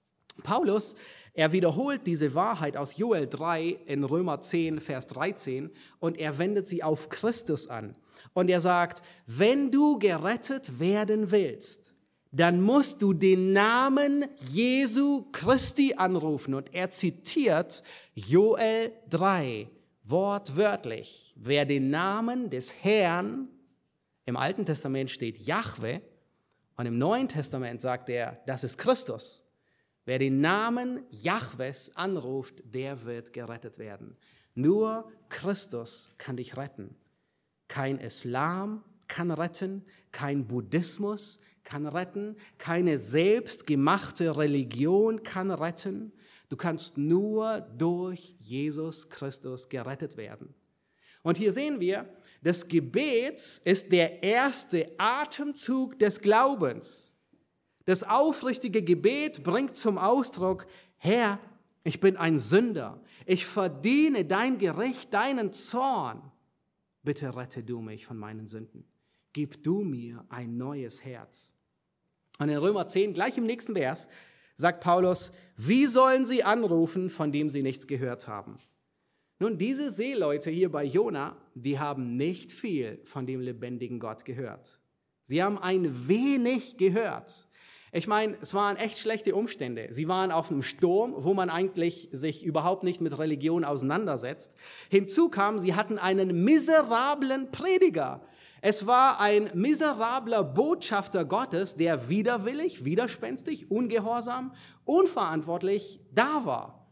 Paulus, er wiederholt diese Wahrheit aus Joel 3 in Römer 10, Vers 13 und er wendet sie auf Christus an. Und er sagt, wenn du gerettet werden willst, dann musst du den Namen Jesu Christi anrufen. Und er zitiert Joel 3 wortwörtlich. Wer den Namen des Herrn, im Alten Testament steht Jahwe und im Neuen Testament sagt er, das ist Christus. Wer den Namen Jahwes anruft, der wird gerettet werden. Nur Christus kann dich retten. Kein Islam kann retten, kein Buddhismus kann retten, keine selbstgemachte Religion kann retten. Du kannst nur durch Jesus Christus gerettet werden. Und hier sehen wir, das Gebet ist der erste Atemzug des Glaubens. Das aufrichtige Gebet bringt zum Ausdruck, Herr, ich bin ein Sünder. Ich verdiene dein Gericht, deinen Zorn. Bitte rette du mich von meinen Sünden. Gib du mir ein neues Herz. Und in Römer 10, gleich im nächsten Vers, sagt Paulus, wie sollen sie anrufen, von dem sie nichts gehört haben? Nun, diese Seeleute hier bei Jona, die haben nicht viel von dem lebendigen Gott gehört. Sie haben ein wenig gehört. Ich meine, es waren echt schlechte Umstände. Sie waren auf einem Sturm, wo man eigentlich sich überhaupt nicht mit Religion auseinandersetzt. Hinzu kam, sie hatten einen miserablen Prediger. Es war ein miserabler Botschafter Gottes, der widerwillig, widerspenstig, ungehorsam, unverantwortlich da war.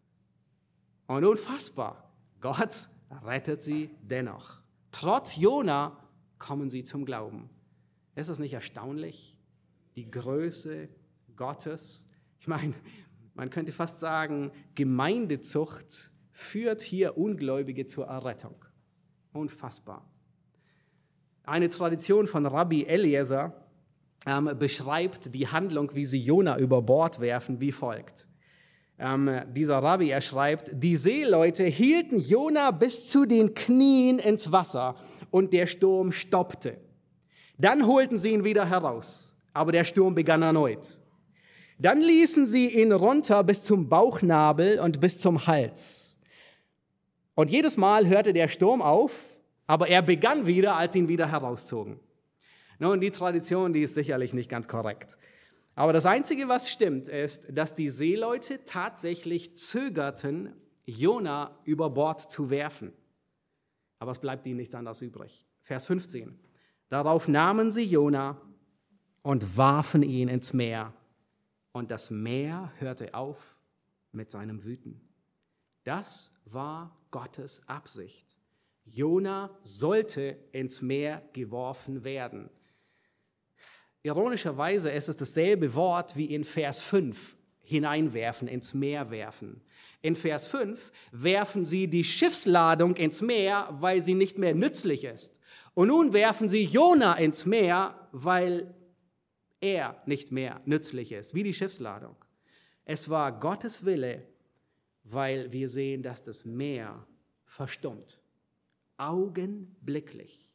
Und unfassbar, Gott rettet sie dennoch. Trotz Jona kommen sie zum Glauben. Ist das nicht erstaunlich? Die Größe Gottes. Ich meine, man könnte fast sagen, Gemeindezucht führt hier Ungläubige zur Errettung. Unfassbar. Eine Tradition von Rabbi Eliezer beschreibt die Handlung, wie sie Jona über Bord werfen, wie folgt. Dieser Rabbi, er schreibt, die Seeleute hielten Jona bis zu den Knien ins Wasser und der Sturm stoppte. Dann holten sie ihn wieder heraus, aber der Sturm begann erneut. Dann ließen sie ihn runter bis zum Bauchnabel und bis zum Hals. Und jedes Mal hörte der Sturm auf, aber er begann wieder, als sie ihn wieder herauszogen. Nun, die Tradition, die ist sicherlich nicht ganz korrekt. Aber das Einzige, was stimmt, ist, dass die Seeleute tatsächlich zögerten, Jona über Bord zu werfen. Aber es bleibt ihnen nichts anderes übrig. Vers 15. Darauf nahmen sie Jona und warfen ihn ins Meer. Und das Meer hörte auf mit seinem Wüten. Das war Gottes Absicht. Jona sollte ins Meer geworfen werden. Ironischerweise ist es dasselbe Wort wie in Vers 5, hineinwerfen, ins Meer werfen. In Vers 5 werfen sie die Schiffsladung ins Meer, weil sie nicht mehr nützlich ist. Und nun werfen sie Jona ins Meer, weil er nicht mehr nützlich ist, wie die Schiffsladung. Es war Gottes Wille, weil wir sehen, dass das Meer verstummt. Augenblicklich.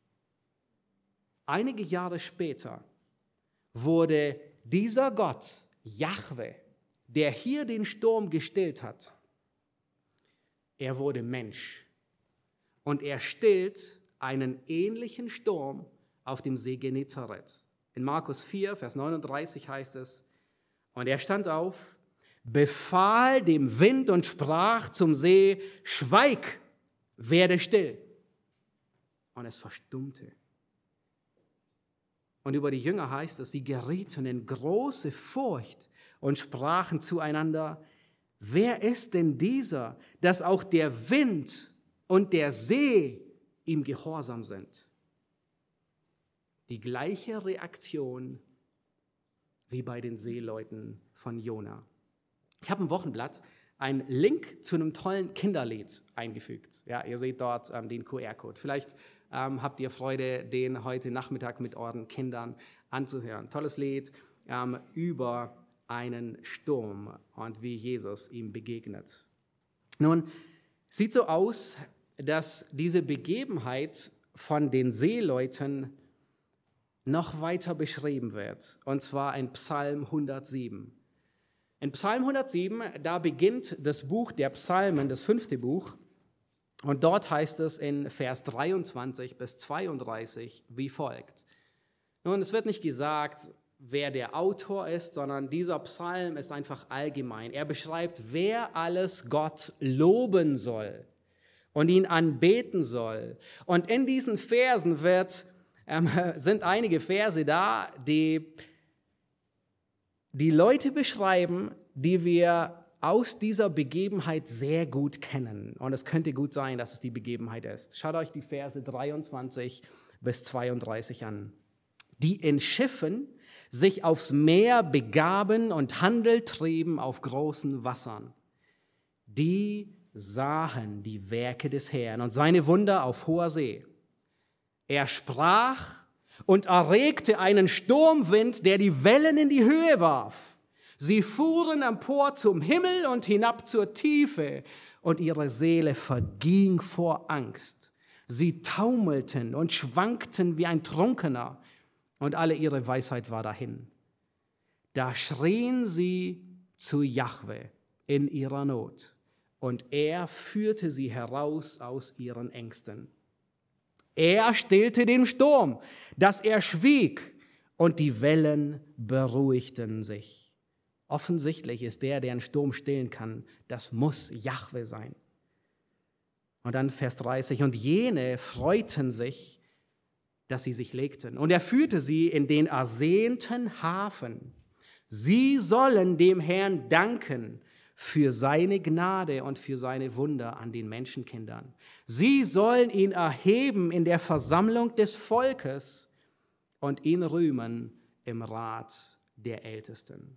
Einige Jahre später wurde dieser Gott, Jahwe, der hier den Sturm gestillt hat, er wurde Mensch. Und er stillt einen ähnlichen Sturm auf dem See Genezareth. In Markus 4, Vers 39 heißt es, und er stand auf, befahl dem Wind und sprach zum See, schweig, werde still. Und es verstummte. Und über die Jünger heißt es, sie gerieten in große Furcht und sprachen zueinander, wer ist denn dieser, dass auch der Wind und der See ihm gehorsam sind? Die gleiche Reaktion wie bei den Seeleuten von Jona. Ich habe im Wochenblatt einen Link zu einem tollen Kinderlied eingefügt. Ja, ihr seht dort den QR-Code. Vielleicht habt ihr Freude, den heute Nachmittag mit euren Kindern anzuhören. Tolles Lied über einen Sturm und wie Jesus ihm begegnet. Nun, sieht so aus, dass diese Begebenheit von den Seeleuten noch weiter beschrieben wird, und zwar in Psalm 107. In Psalm 107, da beginnt das Buch der Psalmen, das 5. Buch, und dort heißt es in Vers 23 bis 32 wie folgt. Nun, es wird nicht gesagt, wer der Autor ist, sondern dieser Psalm ist einfach allgemein. Er beschreibt, wer alles Gott loben soll und ihn anbeten soll. Und in diesen Versen sind einige Verse da, die Leute beschreiben, die wir aus dieser Begebenheit sehr gut kennen. Und es könnte gut sein, dass es die Begebenheit ist. Schaut euch die Verse 23 bis 32 an. Die in Schiffen sich aufs Meer begaben und Handel trieben auf großen Wassern. Die sahen die Werke des Herrn und seine Wunder auf hoher See. Er sprach und erregte einen Sturmwind, der die Wellen in die Höhe warf. Sie fuhren empor zum Himmel und hinab zur Tiefe, und ihre Seele verging vor Angst. Sie taumelten und schwankten wie ein Trunkener, und alle ihre Weisheit war dahin. Da schrien sie zu Jahwe in ihrer Not, und er führte sie heraus aus ihren Ängsten. Er stillte den Sturm, dass er schwieg, und die Wellen beruhigten sich. Offensichtlich ist der einen Sturm stillen kann, das muss Jahwe sein. Und dann Vers 30, und jene freuten sich, dass sie sich legten. Und er führte sie in den ersehnten Hafen. Sie sollen dem Herrn danken für seine Gnade und für seine Wunder an den Menschenkindern. Sie sollen ihn erheben in der Versammlung des Volkes und ihn rühmen im Rat der Ältesten.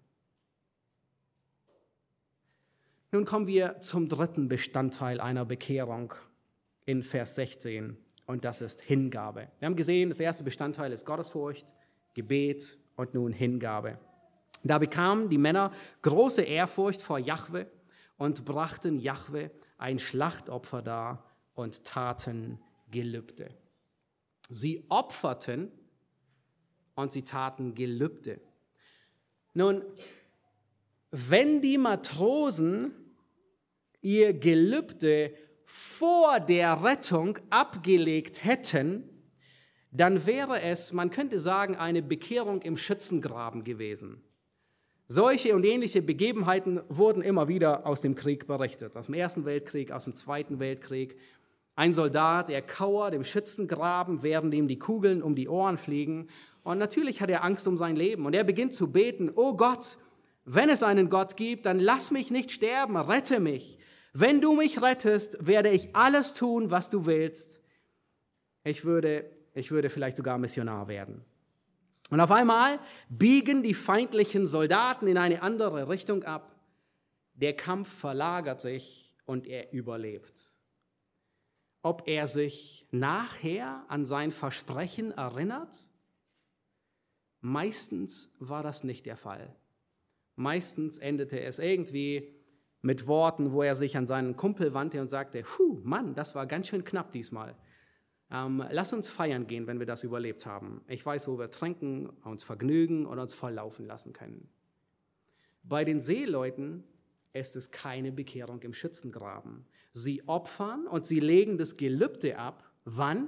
Nun kommen wir zum dritten Bestandteil einer Bekehrung in Vers 16, und das ist Hingabe. Wir haben gesehen, das erste Bestandteil ist Gottesfurcht, Gebet und nun Hingabe. Da bekamen die Männer große Ehrfurcht vor Jahwe und brachten Jahwe ein Schlachtopfer dar und taten Gelübde. Sie opferten und sie taten Gelübde. Nun, wenn die Matrosen ihr Gelübde vor der Rettung abgelegt hätten, dann wäre es, man könnte sagen, eine Bekehrung im Schützengraben gewesen. Solche und ähnliche Begebenheiten wurden immer wieder aus dem Krieg berichtet, aus dem Ersten Weltkrieg, aus dem Zweiten Weltkrieg. Ein Soldat, er kauert im Schützengraben, während ihm die Kugeln um die Ohren fliegen. Und natürlich hat er Angst um sein Leben. Und er beginnt zu beten, oh Gott, wenn es einen Gott gibt, dann lass mich nicht sterben, rette mich. Wenn du mich rettest, werde ich alles tun, was du willst. Ich würde vielleicht sogar Missionar werden. Und auf einmal biegen die feindlichen Soldaten in eine andere Richtung ab. Der Kampf verlagert sich und er überlebt. Ob er sich nachher an sein Versprechen erinnert? Meistens war das nicht der Fall. Meistens endete es irgendwie mit Worten, wo er sich an seinen Kumpel wandte und sagte, Mann, das war ganz schön knapp diesmal. Lass uns feiern gehen, wenn wir das überlebt haben. Ich weiß, wo wir trinken, uns vergnügen und uns volllaufen lassen können. Bei den Seeleuten ist es keine Bekehrung im Schützengraben. Sie opfern und sie legen das Gelübde ab. Wann?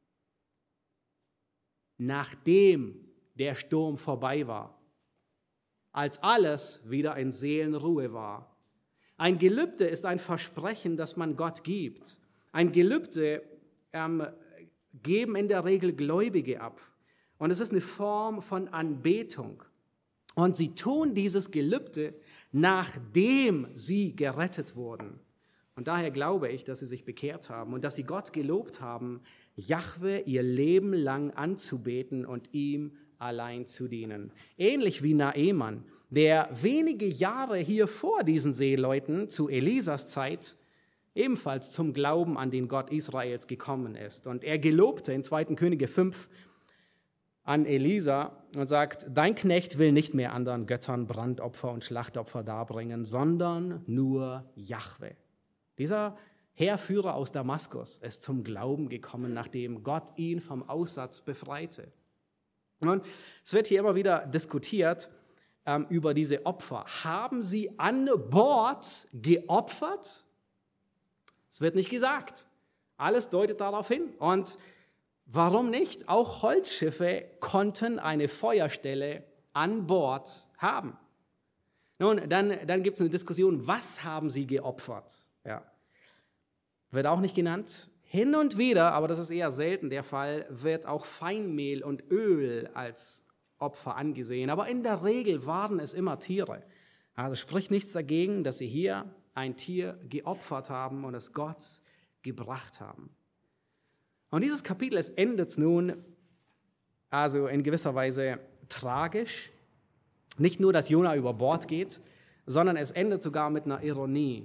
Nachdem der Sturm vorbei war. Als alles wieder in Seelenruhe war. Ein Gelübde ist ein Versprechen, das man Gott gibt. Ein Gelübde geben in der Regel Gläubige ab. Und es ist eine Form von Anbetung. Und sie tun dieses Gelübde, nachdem sie gerettet wurden. Und daher glaube ich, dass sie sich bekehrt haben und dass sie Gott gelobt haben, Jahwe ihr Leben lang anzubeten und ihm allein zu dienen. Ähnlich wie Naaman, der wenige Jahre hier vor diesen Seeleuten zu Elisas Zeit ebenfalls zum Glauben an den Gott Israels gekommen ist. Und er gelobte in 2. Könige 5 an Elisa und sagt, dein Knecht will nicht mehr anderen Göttern Brandopfer und Schlachtopfer darbringen, sondern nur Jahwe. Dieser Heerführer aus Damaskus ist zum Glauben gekommen, nachdem Gott ihn vom Aussatz befreite. Und es wird hier immer wieder diskutiert über diese Opfer. Haben sie an Bord geopfert? Es wird nicht gesagt. Alles deutet darauf hin. Und warum nicht? Auch Holzschiffe konnten eine Feuerstelle an Bord haben. Nun, dann gibt es eine Diskussion, was haben sie geopfert? Ja. Wird auch nicht genannt. Hin und wieder, aber das ist eher selten der Fall, wird auch Feinmehl und Öl als Opfer angesehen. Aber in der Regel waren es immer Tiere. Also spricht nichts dagegen, dass sie hier ein Tier geopfert haben und es Gott gebracht haben. Und dieses Kapitel, es endet nun also in gewisser Weise tragisch. Nicht nur, dass Jona über Bord geht, sondern es endet sogar mit einer Ironie.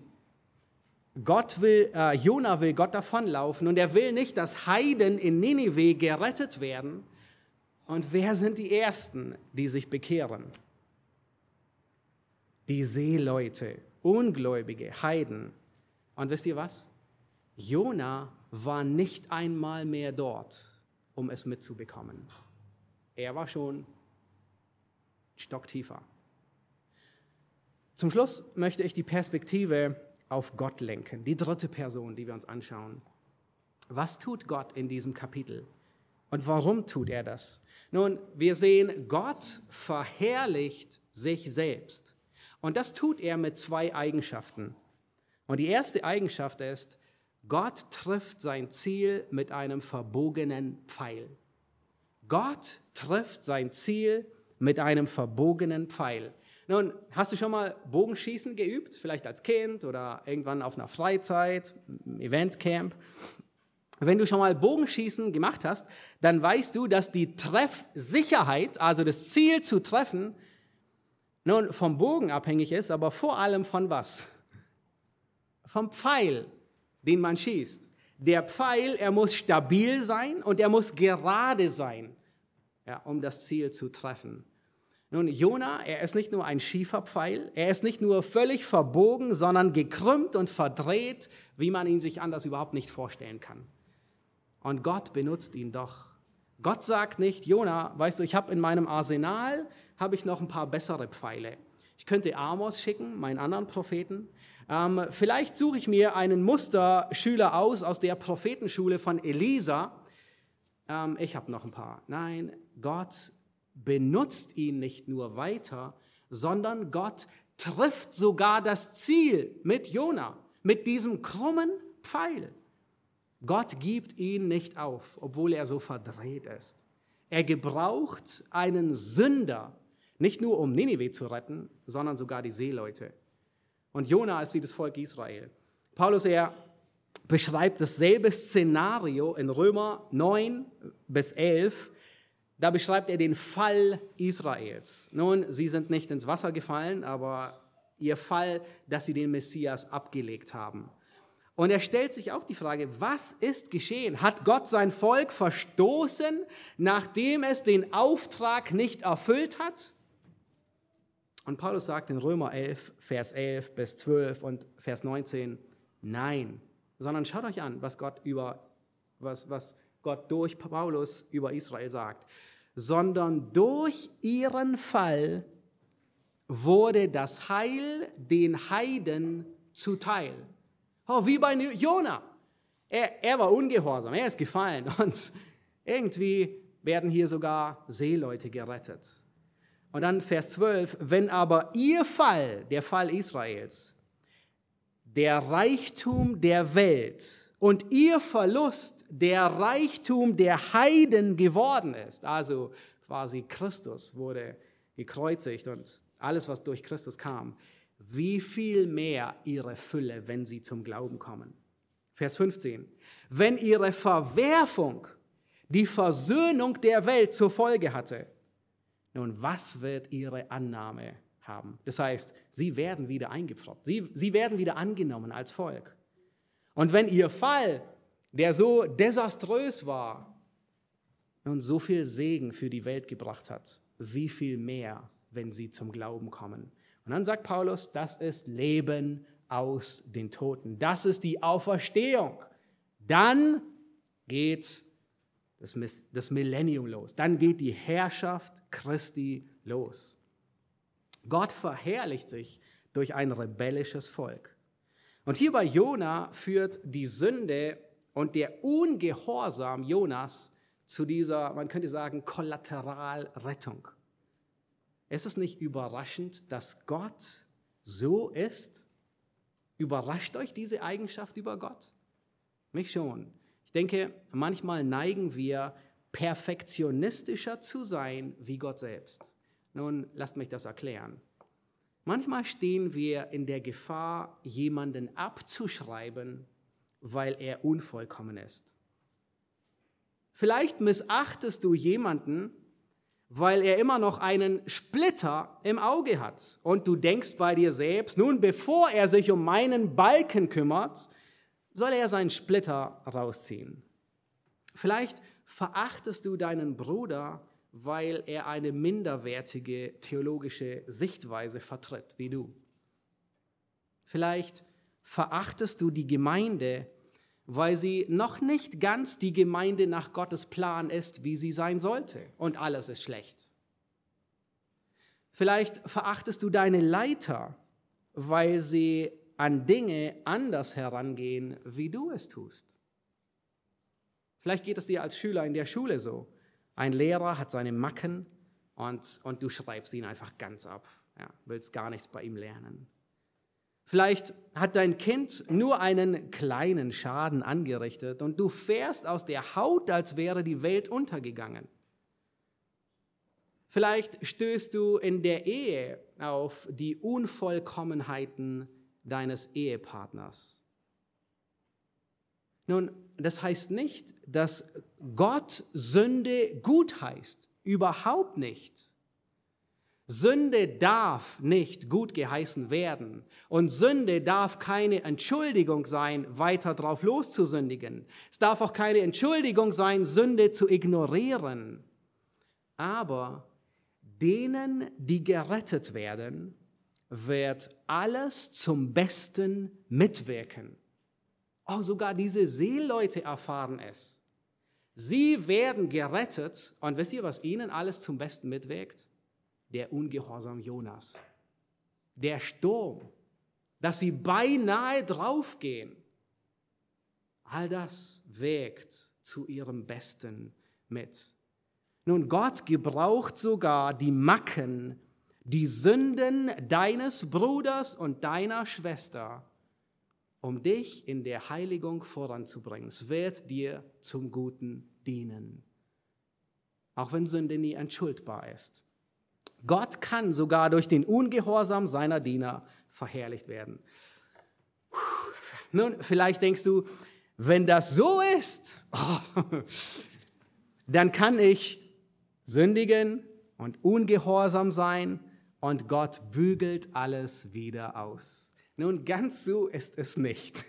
Jona will Gott davonlaufen und er will nicht, dass Heiden in Ninive gerettet werden. Und wer sind die Ersten, die sich bekehren? Die Seeleute, Ungläubige, Heiden. Und wisst ihr was? Jona war nicht einmal mehr dort, um es mitzubekommen. Er war schon stocktiefer. Zum Schluss möchte ich die Perspektive auf Gott lenken, die dritte Person, die wir uns anschauen. Was tut Gott in diesem Kapitel? Und warum tut er das? Nun, wir sehen, Gott verherrlicht sich selbst. Und das tut er mit zwei Eigenschaften. Und die erste Eigenschaft ist, Gott trifft sein Ziel mit einem verbogenen Pfeil. Gott trifft sein Ziel mit einem verbogenen Pfeil. Nun, hast du schon mal Bogenschießen geübt? Vielleicht als Kind oder irgendwann auf einer Freizeit, im Eventcamp. Wenn du schon mal Bogenschießen gemacht hast, dann weißt du, dass die Treffsicherheit, also das Ziel zu treffen, nun vom Bogen abhängig ist, aber vor allem von was? Vom Pfeil, den man schießt. Der Pfeil, er muss stabil sein und er muss gerade sein, ja, um das Ziel zu treffen. Nun, Jona, er ist nicht nur ein schiefer Pfeil, er ist nicht nur völlig verbogen, sondern gekrümmt und verdreht, wie man ihn sich anders überhaupt nicht vorstellen kann. Und Gott benutzt ihn doch. Gott sagt nicht, Jona, weißt du, ich habe in meinem Arsenal, habe ich noch ein paar bessere Pfeile. Ich könnte Amos schicken, meinen anderen Propheten. Vielleicht suche ich mir einen Musterschüler aus der Prophetenschule von Elisa. Ich habe noch ein paar. Nein, Gott benutzt ihn nicht nur weiter, sondern Gott trifft sogar das Ziel mit Jona, mit diesem krummen Pfeil. Gott gibt ihn nicht auf, obwohl er so verdreht ist. Er gebraucht einen Sünder, nicht nur um Ninive zu retten, sondern sogar die Seeleute. Und Jona ist wie das Volk Israel. Paulus, er beschreibt dasselbe Szenario in Römer 9 bis 11. Da beschreibt er den Fall Israels. Nun, sie sind nicht ins Wasser gefallen, aber ihr Fall, dass sie den Messias abgelegt haben. Und er stellt sich auch die Frage, was ist geschehen? Hat Gott sein Volk verstoßen, nachdem es den Auftrag nicht erfüllt hat? Und Paulus sagt in Römer 11, Vers 11 bis 12 und Vers 19, nein, sondern schaut euch an, was Gott durch Paulus über Israel sagt. Sondern durch ihren Fall wurde das Heil den Heiden zuteil. Oh, wie bei Jona. Er war ungehorsam, er ist gefallen und irgendwie werden hier sogar Seeleute gerettet. Und dann Vers 12, wenn aber ihr Fall, der Fall Israels, der Reichtum der Welt und ihr Verlust der Reichtum der Heiden geworden ist. Also quasi Christus wurde gekreuzigt und alles, was durch Christus kam. Wie viel mehr ihre Fülle, wenn sie zum Glauben kommen. Vers 15. Wenn ihre Verwerfung die Versöhnung der Welt zur Folge hatte, nun, was wird ihre Annahme haben? Das heißt, sie werden wieder eingepfropft. Sie werden wieder angenommen als Volk. Und wenn ihr Fall, der so desaströs war und so viel Segen für die Welt gebracht hat, wie viel mehr, wenn sie zum Glauben kommen? Und dann sagt Paulus, das ist Leben aus den Toten. Das ist die Auferstehung. Dann geht das Millennium los. Dann geht die Herrschaft Christi los. Gott verherrlicht sich durch ein rebellisches Volk. Und hier bei Jona führt die Sünde und der Ungehorsam Jonas zu dieser, man könnte sagen, Kollateralrettung. Ist es nicht überraschend, dass Gott so ist? Überrascht euch diese Eigenschaft über Gott? Mich schon. Ich denke, manchmal neigen wir, perfektionistischer zu sein wie Gott selbst. Nun, lasst mich das erklären. Manchmal stehen wir in der Gefahr, jemanden abzuschreiben, weil er unvollkommen ist. Vielleicht missachtest du jemanden, weil er immer noch einen Splitter im Auge hat. Und du denkst bei dir selbst, nun, bevor er sich um meinen Balken kümmert, soll er seinen Splitter rausziehen. Vielleicht verachtest du deinen Bruder, weil er eine minderwertige theologische Sichtweise vertritt, wie du. Vielleicht verachtest du die Gemeinde, weil sie noch nicht ganz die Gemeinde nach Gottes Plan ist, wie sie sein sollte, und alles ist schlecht. Vielleicht verachtest du deine Leiter, weil sie an Dinge anders herangehen, wie du es tust. Vielleicht geht es dir als Schüler in der Schule so. Ein Lehrer hat seine Macken und du schreibst ihn einfach ganz ab. Ja, willst gar nichts bei ihm lernen. Vielleicht hat dein Kind nur einen kleinen Schaden angerichtet und du fährst aus der Haut, als wäre die Welt untergegangen. Vielleicht stößt du in der Ehe auf die Unvollkommenheiten deines Ehepartners. Nun, das heißt nicht, dass Gott Sünde gut heißt. Überhaupt nicht. Sünde darf nicht gut geheißen werden. Und Sünde darf keine Entschuldigung sein, weiter drauf loszusündigen. Es darf auch keine Entschuldigung sein, Sünde zu ignorieren. Aber denen, die gerettet werden, wird alles zum Besten mitwirken. Auch sogar diese Seeleute erfahren es. Sie werden gerettet und wisst ihr, was ihnen alles zum Besten mitwirkt? Der Ungehorsam Jonas. Der Sturm, dass sie beinahe draufgehen. All das wirkt zu ihrem Besten mit. Nun, Gott gebraucht sogar die Macken, die Sünden deines Bruders und deiner Schwester, um dich in der Heiligung voranzubringen. Es wird dir zum Guten dienen, auch wenn Sünde nie entschuldbar ist. Gott kann sogar durch den Ungehorsam seiner Diener verherrlicht werden. Nun, vielleicht denkst du, wenn das so ist, dann kann ich sündigen und ungehorsam sein und Gott bügelt alles wieder aus. Nun, ganz so ist es nicht.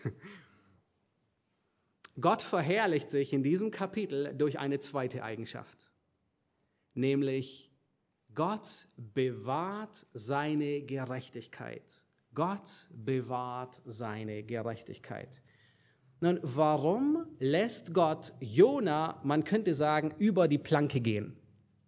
Gott verherrlicht sich in diesem Kapitel durch eine zweite Eigenschaft, nämlich Gott bewahrt seine Gerechtigkeit. Gott bewahrt seine Gerechtigkeit. Nun, warum lässt Gott Jona, man könnte sagen, über die Planke gehen?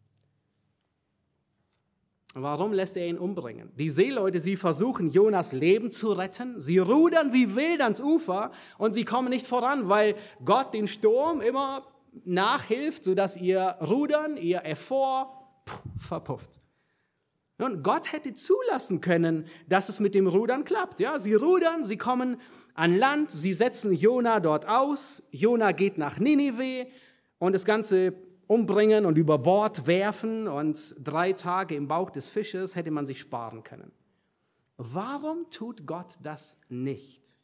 Warum lässt er ihn umbringen? Die Seeleute, sie versuchen, Jonas Leben zu retten. Sie rudern wie wild ans Ufer und sie kommen nicht voran, weil Gott den Sturm immer nachhilft, sodass ihr Rudern, ihr Effort verpufft. Und Gott hätte zulassen können, dass es mit dem Rudern klappt. Ja, sie rudern, sie kommen an Land, sie setzen Jona dort aus. Jona geht nach Ninive und das Ganze umbringen und über Bord werfen und 3 Tage im Bauch des Fisches hätte man sich sparen können. Warum tut Gott das nicht?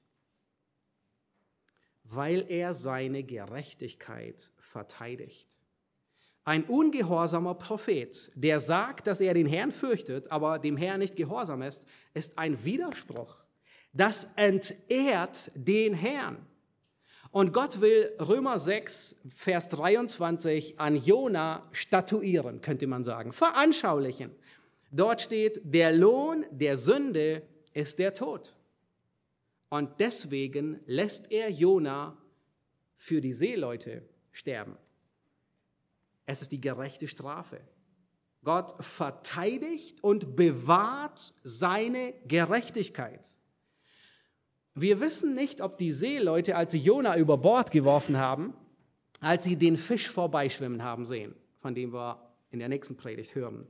Weil er seine Gerechtigkeit verteidigt. Ein ungehorsamer Prophet, der sagt, dass er den Herrn fürchtet, aber dem Herrn nicht gehorsam ist, ist ein Widerspruch. Das entehrt den Herrn. Und Gott will Römer 6, Vers 23 an Jona statuieren, könnte man sagen, veranschaulichen. Dort steht, der Lohn der Sünde ist der Tod. Und deswegen lässt er Jona für die Seeleute sterben. Es ist die gerechte Strafe. Gott verteidigt und bewahrt seine Gerechtigkeit. Wir wissen nicht, ob die Seeleute, als sie Jona über Bord geworfen haben, als sie den Fisch vorbeischwimmen haben sehen, von dem wir in der nächsten Predigt hören.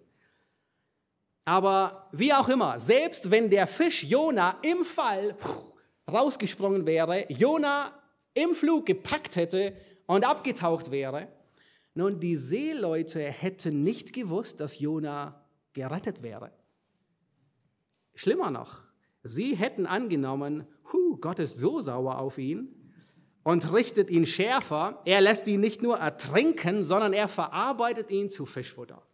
Aber wie auch immer, selbst wenn der Fisch Jona im Fall rausgesprungen wäre, Jona im Flug gepackt hätte und abgetaucht wäre, nun, die Seeleute hätten nicht gewusst, dass Jona gerettet wäre. Schlimmer noch, sie hätten angenommen, Gott ist so sauer auf ihn und richtet ihn schärfer. Er lässt ihn nicht nur ertrinken, sondern er verarbeitet ihn zu Fischfutter.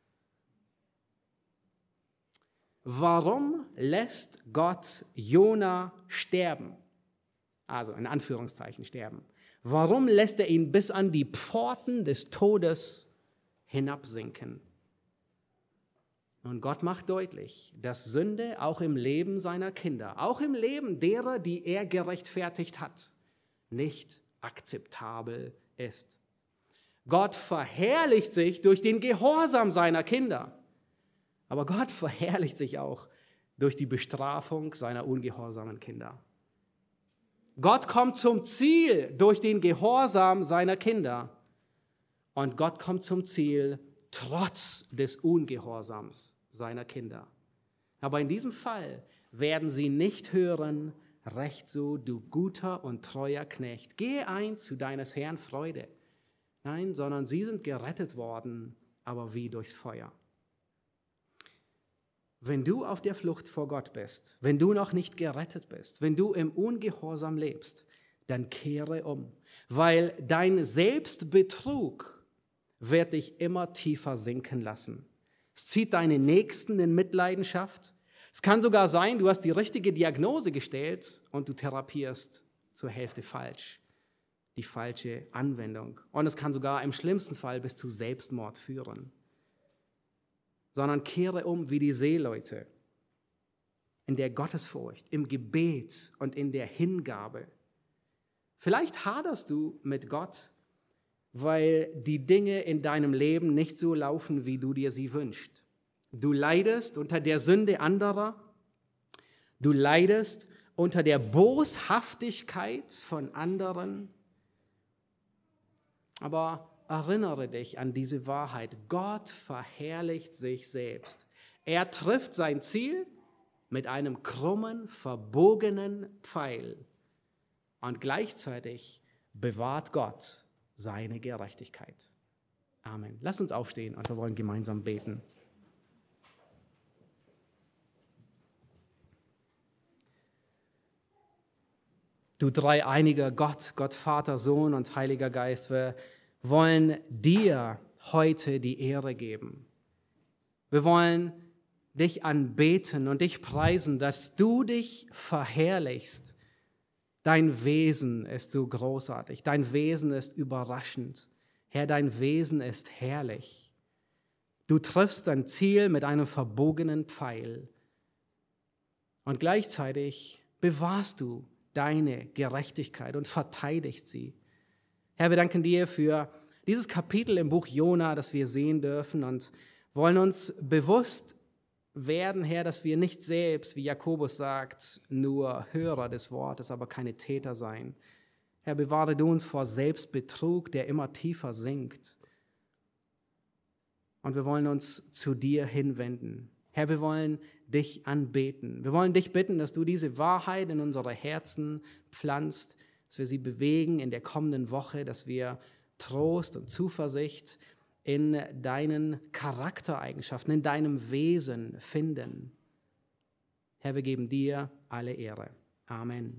Warum lässt Gott Jona sterben? Also in Anführungszeichen sterben. Warum lässt er ihn bis an die Pforten des Todes hinabsinken? Und Gott macht deutlich, dass Sünde auch im Leben seiner Kinder, auch im Leben derer, die er gerechtfertigt hat, nicht akzeptabel ist. Gott verherrlicht sich durch den Gehorsam seiner Kinder, aber Gott verherrlicht sich auch durch die Bestrafung seiner ungehorsamen Kinder. Gott kommt zum Ziel durch den Gehorsam seiner Kinder und Gott kommt zum Ziel trotz des Ungehorsams seiner Kinder. Aber in diesem Fall werden sie nicht hören, recht so, du guter und treuer Knecht, gehe ein zu deines Herrn Freude. Nein, sondern sie sind gerettet worden, aber wie durchs Feuer. Wenn du auf der Flucht vor Gott bist, wenn du noch nicht gerettet bist, wenn du im Ungehorsam lebst, dann kehre um, weil dein Selbstbetrug wird dich immer tiefer sinken lassen. Es zieht deine Nächsten in Mitleidenschaft. Es kann sogar sein, du hast die richtige Diagnose gestellt und du therapierst zur Hälfte falsch, die falsche Anwendung. Und es kann sogar im schlimmsten Fall bis zu Selbstmord führen. Sondern kehre um wie die Seeleute, in der Gottesfurcht, im Gebet und in der Hingabe. Vielleicht haderst du mit Gott, weil die Dinge in deinem Leben nicht so laufen, wie du dir sie wünschst. Du leidest unter der Sünde anderer, du leidest unter der Boshaftigkeit von anderen, aber erinnere dich an diese Wahrheit. Gott verherrlicht sich selbst. Er trifft sein Ziel mit einem krummen, verbogenen Pfeil. Und gleichzeitig bewahrt Gott seine Gerechtigkeit. Amen. Lass uns aufstehen und wir wollen gemeinsam beten. Du dreieiniger Gott, Gott Vater, Sohn und Heiliger Geist, wir wollen dir heute die Ehre geben. Wir wollen dich anbeten und dich preisen, dass du dich verherrlichst. Dein Wesen ist so großartig, dein Wesen ist überraschend. Herr, dein Wesen ist herrlich. Du triffst dein Ziel mit einem verbogenen Pfeil und gleichzeitig bewahrst du deine Gerechtigkeit und verteidigst sie. Herr, wir danken dir für dieses Kapitel im Buch Jona, das wir sehen dürfen und wollen uns bewusst werden, Herr, dass wir nicht selbst, wie Jakobus sagt, nur Hörer des Wortes, aber keine Täter sein. Herr, bewahre du uns vor Selbstbetrug, der immer tiefer sinkt. Und wir wollen uns zu dir hinwenden. Herr, wir wollen dich anbeten. Wir wollen dich bitten, dass du diese Wahrheit in unsere Herzen pflanzt, dass wir sie bewegen in der kommenden Woche, dass wir Trost und Zuversicht in deinen Charaktereigenschaften, in deinem Wesen finden. Herr, wir geben dir alle Ehre. Amen.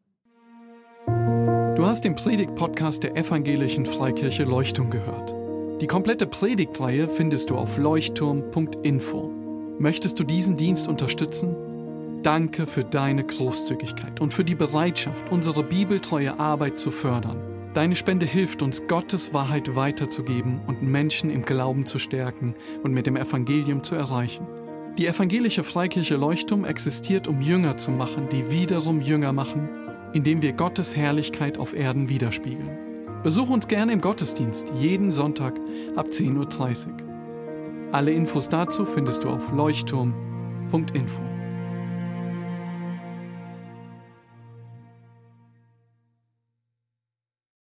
Du hast den Predigt-Podcast der Evangelischen Freikirche Leuchtturm gehört. Die komplette Predigtreihe findest du auf leuchtturm.info. Möchtest du diesen Dienst unterstützen? Danke für deine Großzügigkeit und für die Bereitschaft, unsere bibeltreue Arbeit zu fördern. Deine Spende hilft uns, Gottes Wahrheit weiterzugeben und Menschen im Glauben zu stärken und mit dem Evangelium zu erreichen. Die Evangelische Freikirche Leuchtturm existiert, um Jünger zu machen, die wiederum Jünger machen, indem wir Gottes Herrlichkeit auf Erden widerspiegeln. Besuch uns gerne im Gottesdienst, jeden Sonntag ab 10:30 Uhr. Alle Infos dazu findest du auf leuchtturm.info.